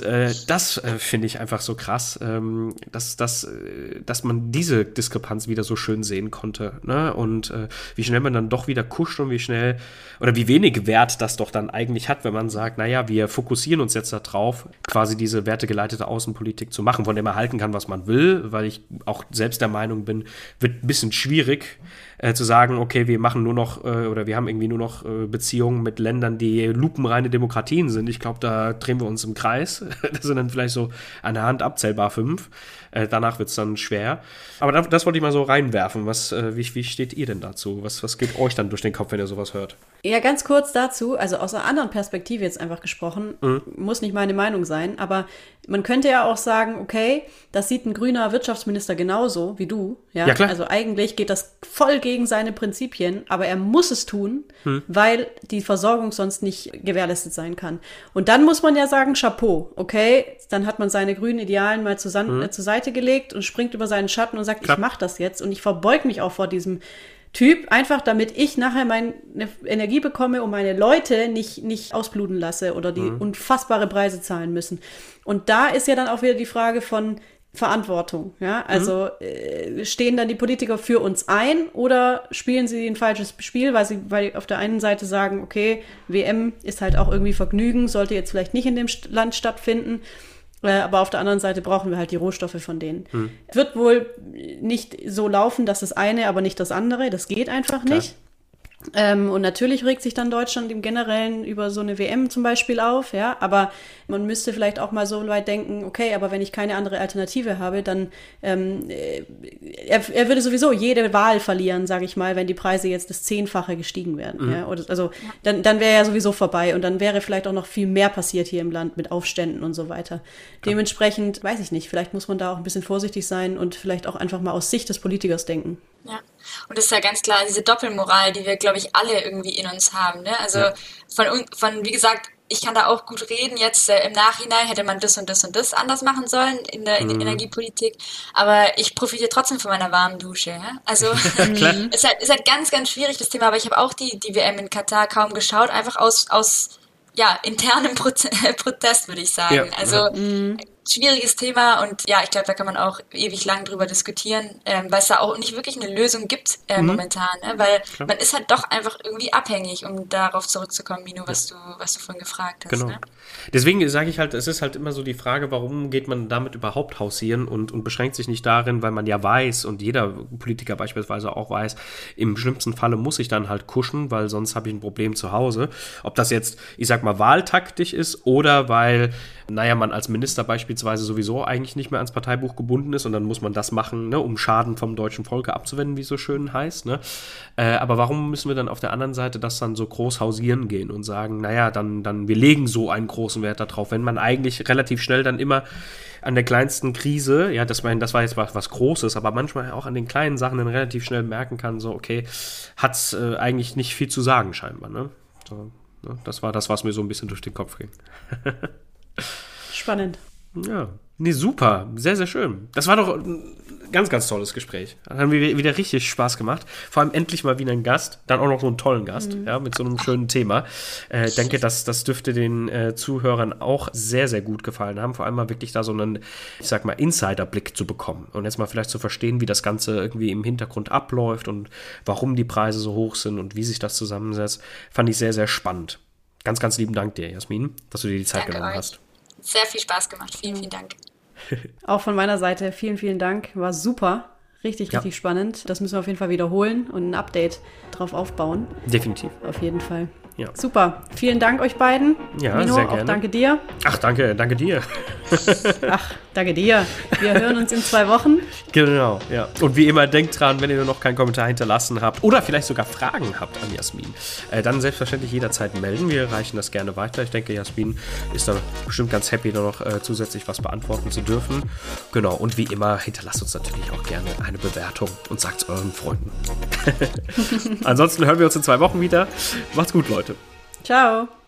äh, das äh, finde ich einfach so krass, ähm, dass, dass, äh, dass man diese Diskrepanz wieder so schön sehen konnte. Ne? Und äh, wie schnell man dann doch wieder kuscht und wie schnell oder wie wenig Wert das doch dann eigentlich hat, wenn man sagt, naja, wir fokussieren uns jetzt darauf, quasi diese wertegeleitete Außenpolitik zu machen, von der man halten kann, was man will, weil ich auch selbst der Meinung bin, wird ein bisschen schwierig, Äh, zu sagen, okay, wir machen nur noch äh, oder wir haben irgendwie nur noch äh, Beziehungen mit Ländern, die lupenreine Demokratien sind. Ich glaube, da drehen wir uns im Kreis. Das sind dann vielleicht so an der Hand abzählbar fünf. Äh, danach wird es dann schwer. Aber das, das wollte ich mal so reinwerfen. Was, äh, wie, wie steht ihr denn dazu? Was, was geht euch dann durch den Kopf, wenn ihr sowas hört? Ja, ganz kurz dazu, also aus einer anderen Perspektive jetzt einfach gesprochen, mhm. muss nicht meine Meinung sein, aber man könnte ja auch sagen, okay, das sieht ein grüner Wirtschaftsminister genauso wie du. Ja, ja klar. Also eigentlich geht das voll gegen seine Prinzipien, aber er muss es tun, mhm. weil die Versorgung sonst nicht gewährleistet sein kann. Und dann muss man ja sagen, Chapeau, okay, dann hat man seine grünen Idealen mal zusammen, mhm. äh, zur Seite gelegt und springt über seinen Schatten und sagt, klar. Ich mache das jetzt und ich verbeug mich auch vor diesem Typ, einfach damit ich nachher meine Energie bekomme und meine Leute nicht, nicht ausbluten lasse oder die mhm. unfassbare Preise zahlen müssen. Und da ist ja dann auch wieder die Frage von Verantwortung. Ja? Also mhm. äh, stehen dann die Politiker für uns ein oder spielen sie ein falsches Spiel, weil sie weil auf der einen Seite sagen, okay, W M ist halt auch irgendwie Vergnügen, sollte jetzt vielleicht nicht in dem Land stattfinden. Aber auf der anderen Seite brauchen wir halt die Rohstoffe von denen. Hm. Wird wohl nicht so laufen, dass das eine, aber nicht das andere. Das geht einfach Klar. nicht. Ähm, und natürlich regt sich dann Deutschland im Generellen über so eine W M zum Beispiel auf, ja, aber man müsste vielleicht auch mal so weit denken, okay, aber wenn ich keine andere Alternative habe, dann ähm, er, er würde sowieso jede Wahl verlieren, sage ich mal, wenn die Preise jetzt das Zehnfache gestiegen werden. Mhm. Ja, oder, also dann, dann wäre ja sowieso vorbei und dann wäre vielleicht auch noch viel mehr passiert hier im Land mit Aufständen und so weiter. Klar. Dementsprechend, weiß ich nicht, vielleicht muss man da auch ein bisschen vorsichtig sein und vielleicht auch einfach mal aus Sicht des Politikers denken. Ja, und das ist ja ganz klar diese Doppelmoral, die wir, glaube ich, alle irgendwie in uns haben. Ne? Also ja. von, von, wie gesagt, ich kann da auch gut reden. Jetzt äh, im Nachhinein hätte man das und das und das anders machen sollen in der, in der mhm. Energiepolitik. Aber ich profitiere trotzdem von meiner warmen Dusche. Ja? Also es ist halt, ist halt ganz, ganz schwierig, das Thema. Aber ich habe auch die, die W M in Katar kaum geschaut, einfach aus, aus ja, internem Prote- Protest, würde ich sagen. Ja. Also ja. Mhm. schwieriges Thema und ja, ich glaube, da kann man auch ewig lang drüber diskutieren, ähm, weil es da auch nicht wirklich eine Lösung gibt äh, mhm. momentan, ne? Weil Klar. man ist halt doch einfach irgendwie abhängig, um darauf zurückzukommen, Mino, was ja. du was du vorhin gefragt hast. Genau. Ne? Deswegen sage ich halt, es ist halt immer so die Frage, warum geht man damit überhaupt hausieren und, und beschränkt sich nicht darin, weil man ja weiß und jeder Politiker beispielsweise auch weiß, im schlimmsten Falle muss ich dann halt kuschen, weil sonst habe ich ein Problem zu Hause. Ob das jetzt, ich sag mal, wahltaktisch ist oder weil, naja, man als Minister beispielsweise sowieso eigentlich nicht mehr ans Parteibuch gebunden ist und dann muss man das machen, ne, um Schaden vom deutschen Volke abzuwenden, wie es so schön heißt. Ne? Äh, aber warum müssen wir dann auf der anderen Seite das dann so groß hausieren gehen und sagen, naja, dann, dann wir legen so einen großen Wert darauf, wenn man eigentlich relativ schnell dann immer an der kleinsten Krise, ja, das, mein, das war jetzt was, was Großes, aber manchmal auch an den kleinen Sachen dann relativ schnell merken kann, so, okay, hat's äh, eigentlich nicht viel zu sagen scheinbar. Ne? So, ne? Das war das, was mir so ein bisschen durch den Kopf ging. Spannend. Ja, nee, super, sehr, sehr schön. Das war doch ein ganz, ganz tolles Gespräch. Da haben wir wieder richtig Spaß gemacht. Vor allem endlich mal wieder ein Gast, dann auch noch so einen tollen Gast, mhm. ja, mit so einem schönen Thema. Ich äh, denke, das, das dürfte den äh, Zuhörern auch sehr, sehr gut gefallen haben. Vor allem mal wirklich da so einen, ich sag mal, Insiderblick zu bekommen und jetzt mal vielleicht zu verstehen, wie das Ganze irgendwie im Hintergrund abläuft und warum die Preise so hoch sind und wie sich das zusammensetzt. Fand ich sehr, sehr spannend. Ganz, ganz lieben Dank dir, Jasmin, dass du dir die Zeit Danke genommen euch. hast. Sehr viel Spaß gemacht. Vielen, vielen Dank. Auch von meiner Seite vielen, vielen Dank. War super. Richtig, richtig ja. spannend. Das müssen wir auf jeden Fall wiederholen und ein Update drauf aufbauen. Definitiv. Auf jeden Fall. Ja. Super. Vielen Dank euch beiden. Ja, Mino, sehr gerne. Auch danke dir. Ach, danke, danke dir. Ach, danke dir. Wir hören uns in zwei Wochen. Genau, ja. Und wie immer, denkt dran, wenn ihr noch keinen Kommentar hinterlassen habt oder vielleicht sogar Fragen habt an Jasmin, äh, dann selbstverständlich jederzeit melden. Wir reichen das gerne weiter. Ich denke, Jasmin ist da bestimmt ganz happy, da noch äh, zusätzlich was beantworten zu dürfen. Genau, und wie immer, hinterlasst uns natürlich auch gerne eine Bewertung und sagt es euren Freunden. Ansonsten hören wir uns in zwei Wochen wieder. Macht's gut, Leute. Ciao.